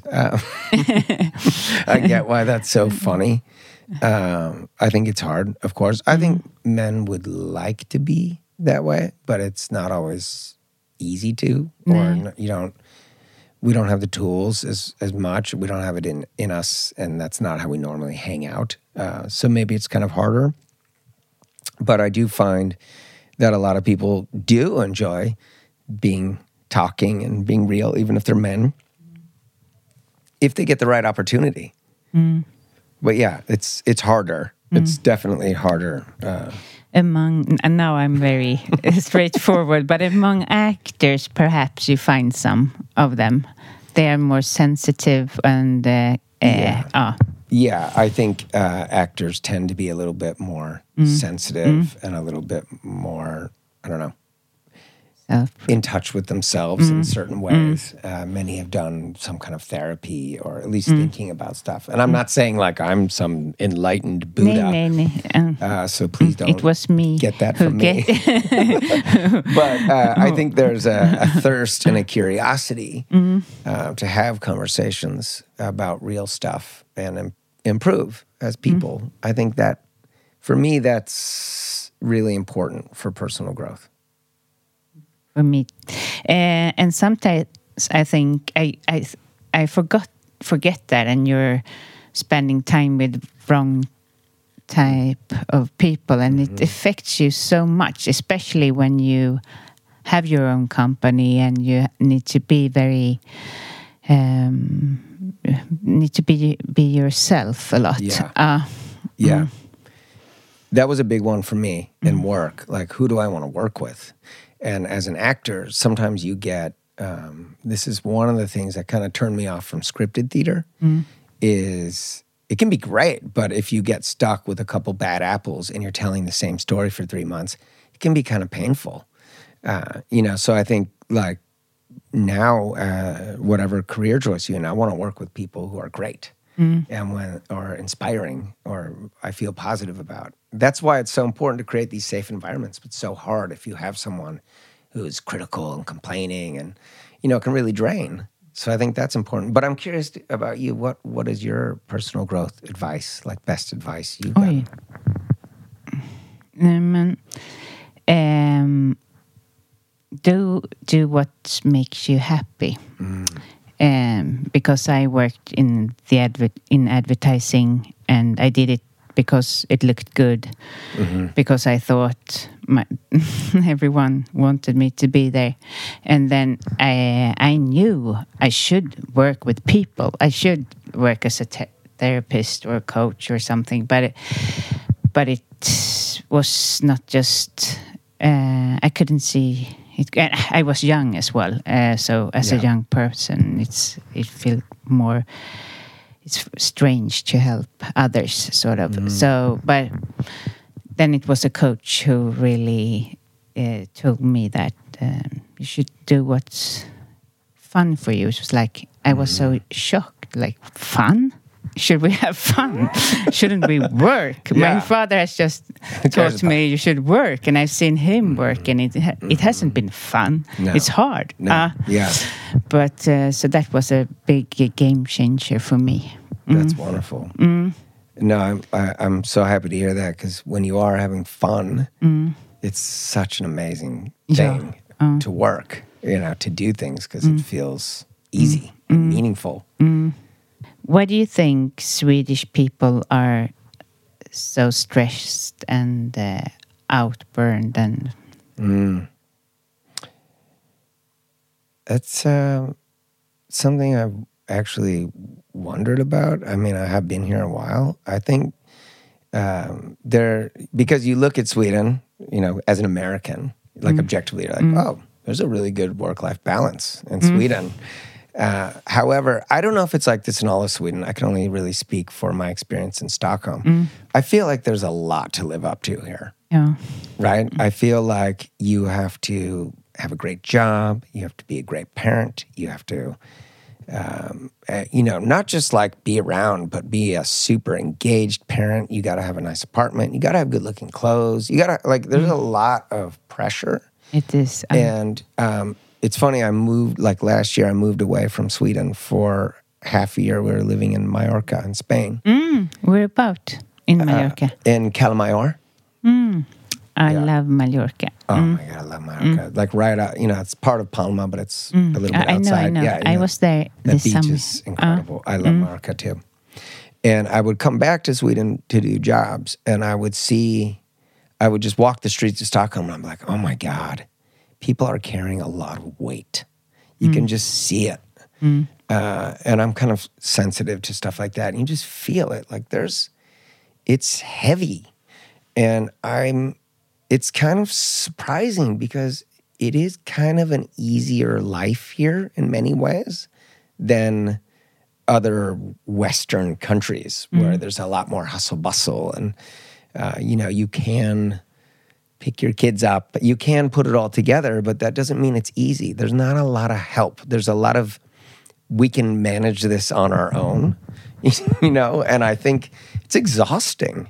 I get why that's so funny. I think it's hard, of course. I think men would like to be that way, but it's not always easy to, or we don't have the tools as much. We don't have it in us, and that's not how we normally hang out. So maybe it's kind of harder. But I do find that a lot of people do enjoy talking and being real, even if they're men, if they get the right opportunity. But yeah, it's harder. It's definitely harder. And now I'm very straightforward, but among actors, perhaps you find some of them. They are more sensitive and... Yeah, I think actors tend to be a little bit more sensitive and a little bit more, I don't know, in touch with themselves in certain ways. Many have done some kind of therapy or at least thinking about stuff. And I'm not saying like I'm some enlightened Buddha. So please don't it was me get that from me. But I think there's a thirst and a curiosity to have conversations about real stuff and improve as people. I think that, for me, that's really important for personal growth. For me, and sometimes I think I forget that, and you're spending time with wrong type of people, and it affects you so much, especially when you have your own company and you need to be very be yourself a lot. Yeah. That was a big one for me in work. Like, who do I want to work with? And as an actor, sometimes you get, this is one of the things that kind of turned me off from scripted theater, is it can be great, but if you get stuck with a couple bad apples and you're telling the same story for 3 months, it can be kind of painful. So I think like now, whatever career choice I want to work with people who are great or inspiring or I feel positive about. That's why it's so important to create these safe environments. But it's so hard if you have someone who is critical and complaining and, it can really drain. So I think that's important. But I'm curious about you. What is your personal growth advice, like best advice you've gotten? Do what makes you happy. Because I worked in advertising, and I did it because it looked good, because I thought everyone wanted me to be there. And then I knew I should work with people. I should work as a therapist or a coach or something. But it was not just, I couldn't see it. I was young as well. So as a young person, it feels more... It's strange to help others, sort of. So, but then it was a coach who really told me that you should do what's fun for you. It was like, I was so shocked. Like, fun? Should we have fun? Shouldn't we work? My father has just taught me you should work, and I've seen him work, and it hasn't been fun. No. It's hard. No. But so that was a big game changer for me. That's wonderful. No, I'm so happy to hear that, because when you are having fun, it's such an amazing thing to work, to do things, because it feels easy and meaningful. Why do you think Swedish people are so stressed and outburned? And that's something I've actually wondered about. I mean, I have been here a while. I think because you look at Sweden, as an American, like objectively, you're like, oh, there's a really good work-life balance in Sweden. However, I don't know if it's like this in all of Sweden. I can only really speak for my experience in Stockholm. I feel like there's a lot to live up to here. Yeah. Right? I feel like you have to have a great job. You have to be a great parent. You have to, not just like be around, but be a super engaged parent. You got to have a nice apartment. You got to have good looking clothes. You got to, there's a lot of pressure. It is. And, it's funny, last year, I moved away from Sweden for half a year. We were living in Mallorca in Spain. Where about in Mallorca? In Calamayor. I love Mallorca. Oh my God, I love Mallorca. Like right out, it's part of Palma, but it's a little bit outside. I know. Yeah, I was there this summer. The beach is incredible. I love Mallorca too. And I would come back to Sweden to do jobs, and I would just walk the streets of Stockholm, and I'm like, oh my God. People are carrying a lot of weight. You can just see it. And I'm kind of sensitive to stuff like that. And you just feel it. Like it's heavy. And it's kind of surprising, because it is kind of an easier life here in many ways than other Western countries where there's a lot more hustle bustle. And, pick your kids up. You can put it all together, but that doesn't mean it's easy. There's not a lot of help. There's a lot of, we can manage this on our own, you know, and I think it's exhausting.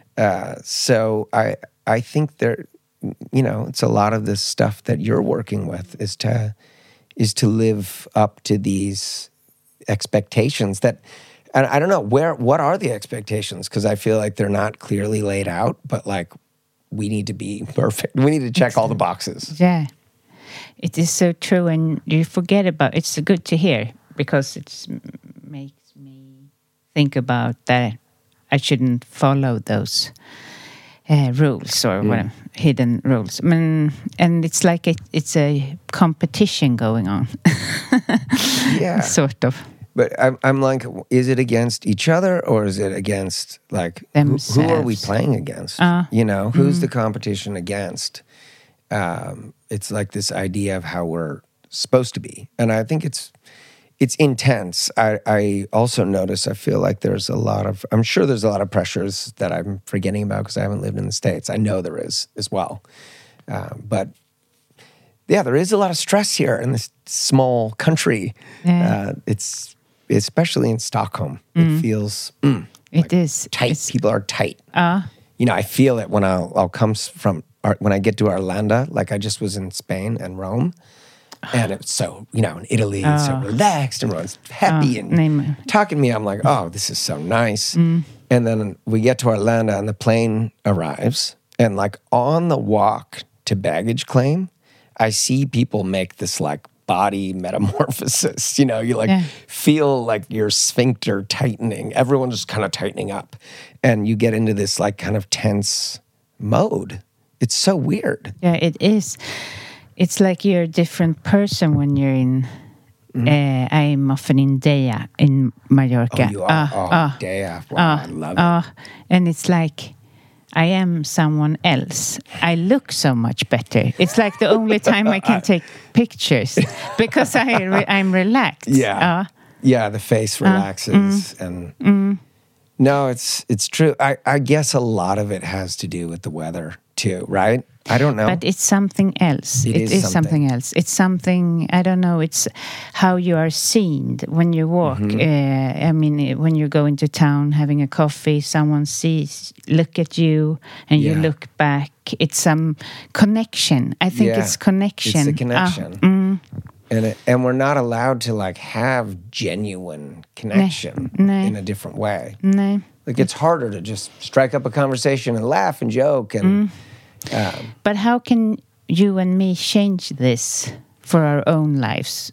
So I think there, you know, it's a lot of this stuff that you're working with is to live up to these expectations that, and I don't know, what are the expectations? Because I feel like they're not clearly laid out, but like we need to be perfect. We need to check all the boxes. Yeah, it is so true, and you forget about. It's good to hear because it makes me think about that. I shouldn't follow those rules or whatever, hidden rules. I mean, and it's like it's a competition going on. Yeah, sort of. But I'm like, is it against each other or is it against, like, who are we playing against? You know, who's the competition against? It's like this idea of how we're supposed to be. And I think it's intense. I also notice, I feel like I'm sure there's a lot of pressures that I'm forgetting about because I haven't lived in the States. I know there is as well. But yeah, there is a lot of stress here in this small country. Yeah. It's especially in Stockholm. It feels it is tight. People are tight. You know, I feel it when I'll come when I get to Arlanda. Like I just was in Spain and Rome, and it's so, you know, in Italy, it's so relaxed and everyone's happy and talking to me. I'm like, oh, this is so nice. And then we get to Arlanda and the plane arrives, and like on the walk to baggage claim, I see people make this like body metamorphosis. You know, you like feel like your sphincter tightening. Everyone's just kind of tightening up. And you get into this like kind of tense mode. It's so weird. Yeah, it is. It's like you're a different person when you're in... I'm often in Daya in Mallorca. Oh, you are? Daya. Wow, I love it. And it's like... I am someone else. I look so much better. It's like the only time I can take pictures because I'm relaxed. Yeah, yeah. The face relaxes, and no, it's true. I guess a lot of it has to do with the weather too, right? I don't know, but it's something else. It is something else. It's something, I don't know. It's how you are seen when you walk. I mean, when you go into town having a coffee, someone look at you, and you look back. It's some connection. I think it's connection. It's a connection. And we're not allowed to like have genuine connection in a different way. No. Like it's harder to just strike up a conversation and laugh and joke and. But how can you and me change this for our own lives,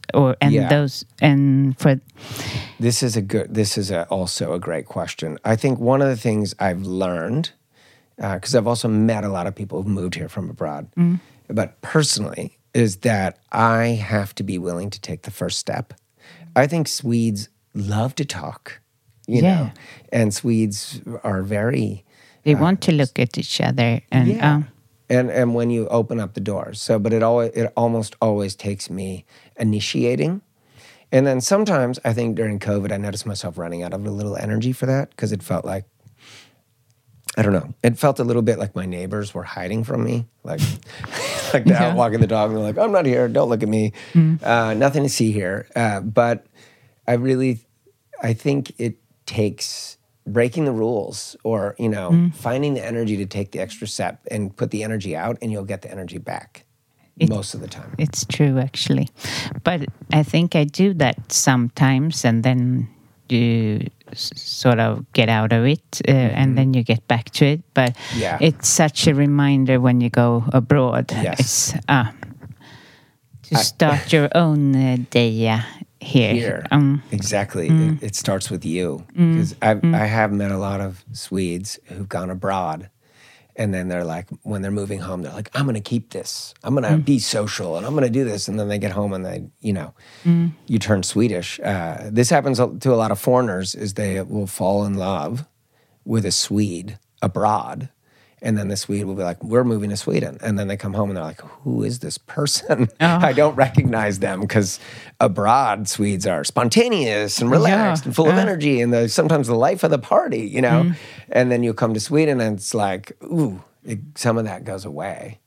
This is also a great question. I think one of the things I've learned, because I've also met a lot of people who've moved here from abroad, but personally, is that I have to be willing to take the first step. I think Swedes love to talk, you know, and Swedes are very... They want to look at each other and and when you open up the doors. So, but it almost always takes me initiating, and then sometimes I think during COVID I noticed myself running out of a little energy for that because it felt like, I don't know, it felt a little bit like my neighbors were hiding from me, like now walking the dog and they're like, I'm not here, don't look at me, nothing to see here. But I think it takes breaking the rules or, you know, finding the energy to take the extra step and put the energy out, and you'll get the energy back most of the time. It's true, actually. But I think I do that sometimes, and then you sort of get out of it, and then you get back to it. But it's such a reminder when you go abroad. Yes. It's to start your own day here. Exactly. It starts with you. Because I have met a lot of Swedes who've gone abroad, and then they're like, when they're moving home, they're like, I'm going to keep this. I'm going to be social, and I'm going to do this. And then they get home and they, you know, you turn Swedish. This happens to a lot of foreigners, is they will fall in love with a Swede abroad. And then the Swede will be like, we're moving to Sweden. And then they come home and they're like, who is this person? I don't recognize them, because abroad, Swedes are spontaneous and relaxed and full of energy, and sometimes the life of the party, you know? And then you come to Sweden and it's like, ooh, some of that goes away.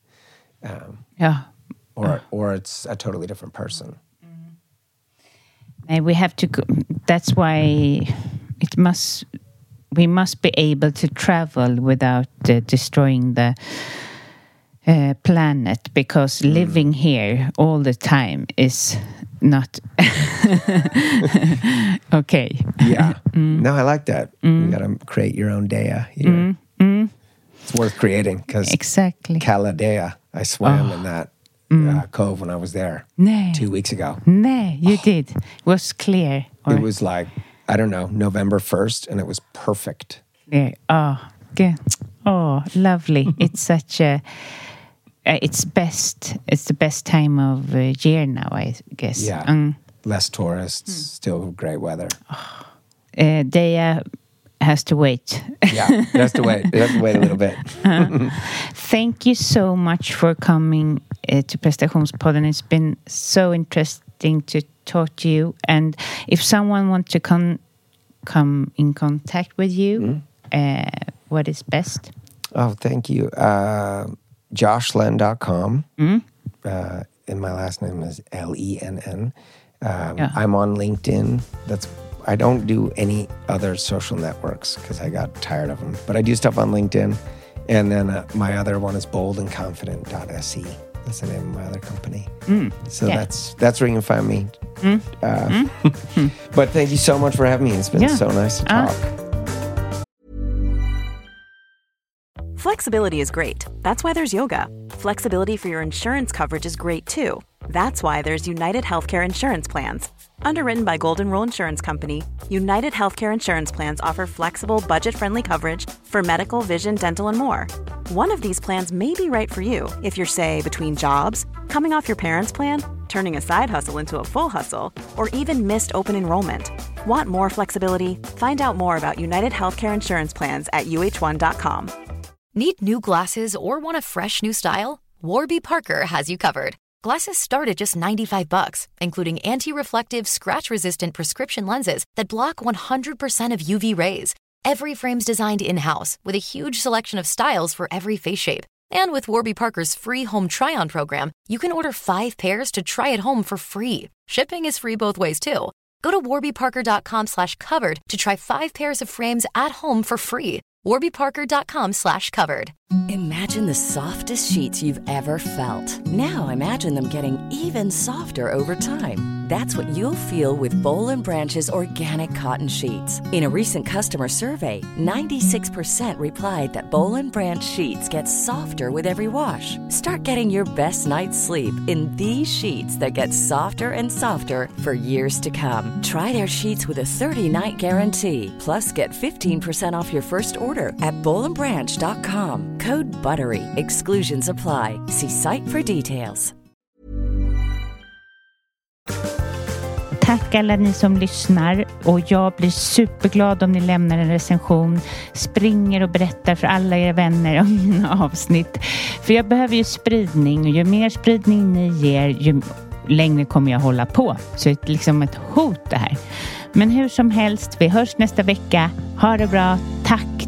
Or it's a totally different person. And we have to go, that's why we must be able to travel without destroying the planet, because living here all the time is not okay. Yeah. No, I like that. You got to create your own dea here. It's worth creating because exactly. Caladea, I swam in that cove when I was there 2 weeks ago. No, you did. It was clear. It was like, I don't know, November 1st, and it was perfect. Yeah. Oh, good. Oh, lovely. It's such a... it's the best time of year now, I guess. Yeah. Less tourists, still great weather. Dea has to wait. Yeah, it has to wait. It has to wait a little bit. Thank you so much for coming to Prestationspodden. It's been so interesting to talk to you. And if someone wants to come in contact with you, what is best? Oh, thank you. JoshLenn.com. And my last name is Lenn. I'm on LinkedIn. I don't do any other social networks because I got tired of them. But I do stuff on LinkedIn. And then my other one is boldandconfident.se. That's the name of my other company. So that's where you can find me. But thank you so much for having me. It's been so nice to talk. Flexibility is great. That's why there's yoga. Flexibility for your insurance coverage is great too. That's why there's United Healthcare Insurance Plans. Underwritten by Golden Rule Insurance Company, United Healthcare Insurance Plans offer flexible, budget-friendly coverage for medical, vision, dental, and more. One of these plans may be right for you if you're, say, between jobs, coming off your parents' plan, turning a side hustle into a full hustle, or even missed open enrollment. Want more flexibility? Find out more about United Healthcare Insurance Plans at uh1.com. Need new glasses or want a fresh new style? Warby Parker has you covered. Glasses start at just $95, including anti-reflective, scratch-resistant prescription lenses that block 100% of UV rays. Every frame's designed in-house with a huge selection of styles for every face shape. And with Warby Parker's free home try-on program, you can order 5 pairs to try at home for free. Shipping is free both ways, too. Go to warbyparker.com/covered to try 5 pairs of frames at home for free. warbyparker.com/covered. Imagine the softest sheets you've ever felt. Now imagine them getting even softer over time. That's what you'll feel with Boll & Branch's organic cotton sheets. In a recent customer survey, 96% replied that Boll & Branch sheets get softer with every wash. Start getting your best night's sleep in these sheets that get softer and softer for years to come. Try their sheets with a 30-night guarantee. Plus, get 15% off your first order at bollandbranch.com. Code BUTTERY. Exclusions apply. See site for details. Tack alla ni som lyssnar, och jag blir superglad om ni lämnar en recension, springer och berättar för alla era vänner om mina avsnitt. För jag behöver ju spridning, och ju mer spridning ni ger, ju längre kommer jag hålla på. Så det är liksom ett hot det här. Men hur som helst, vi hörs nästa vecka. Ha det bra, tack!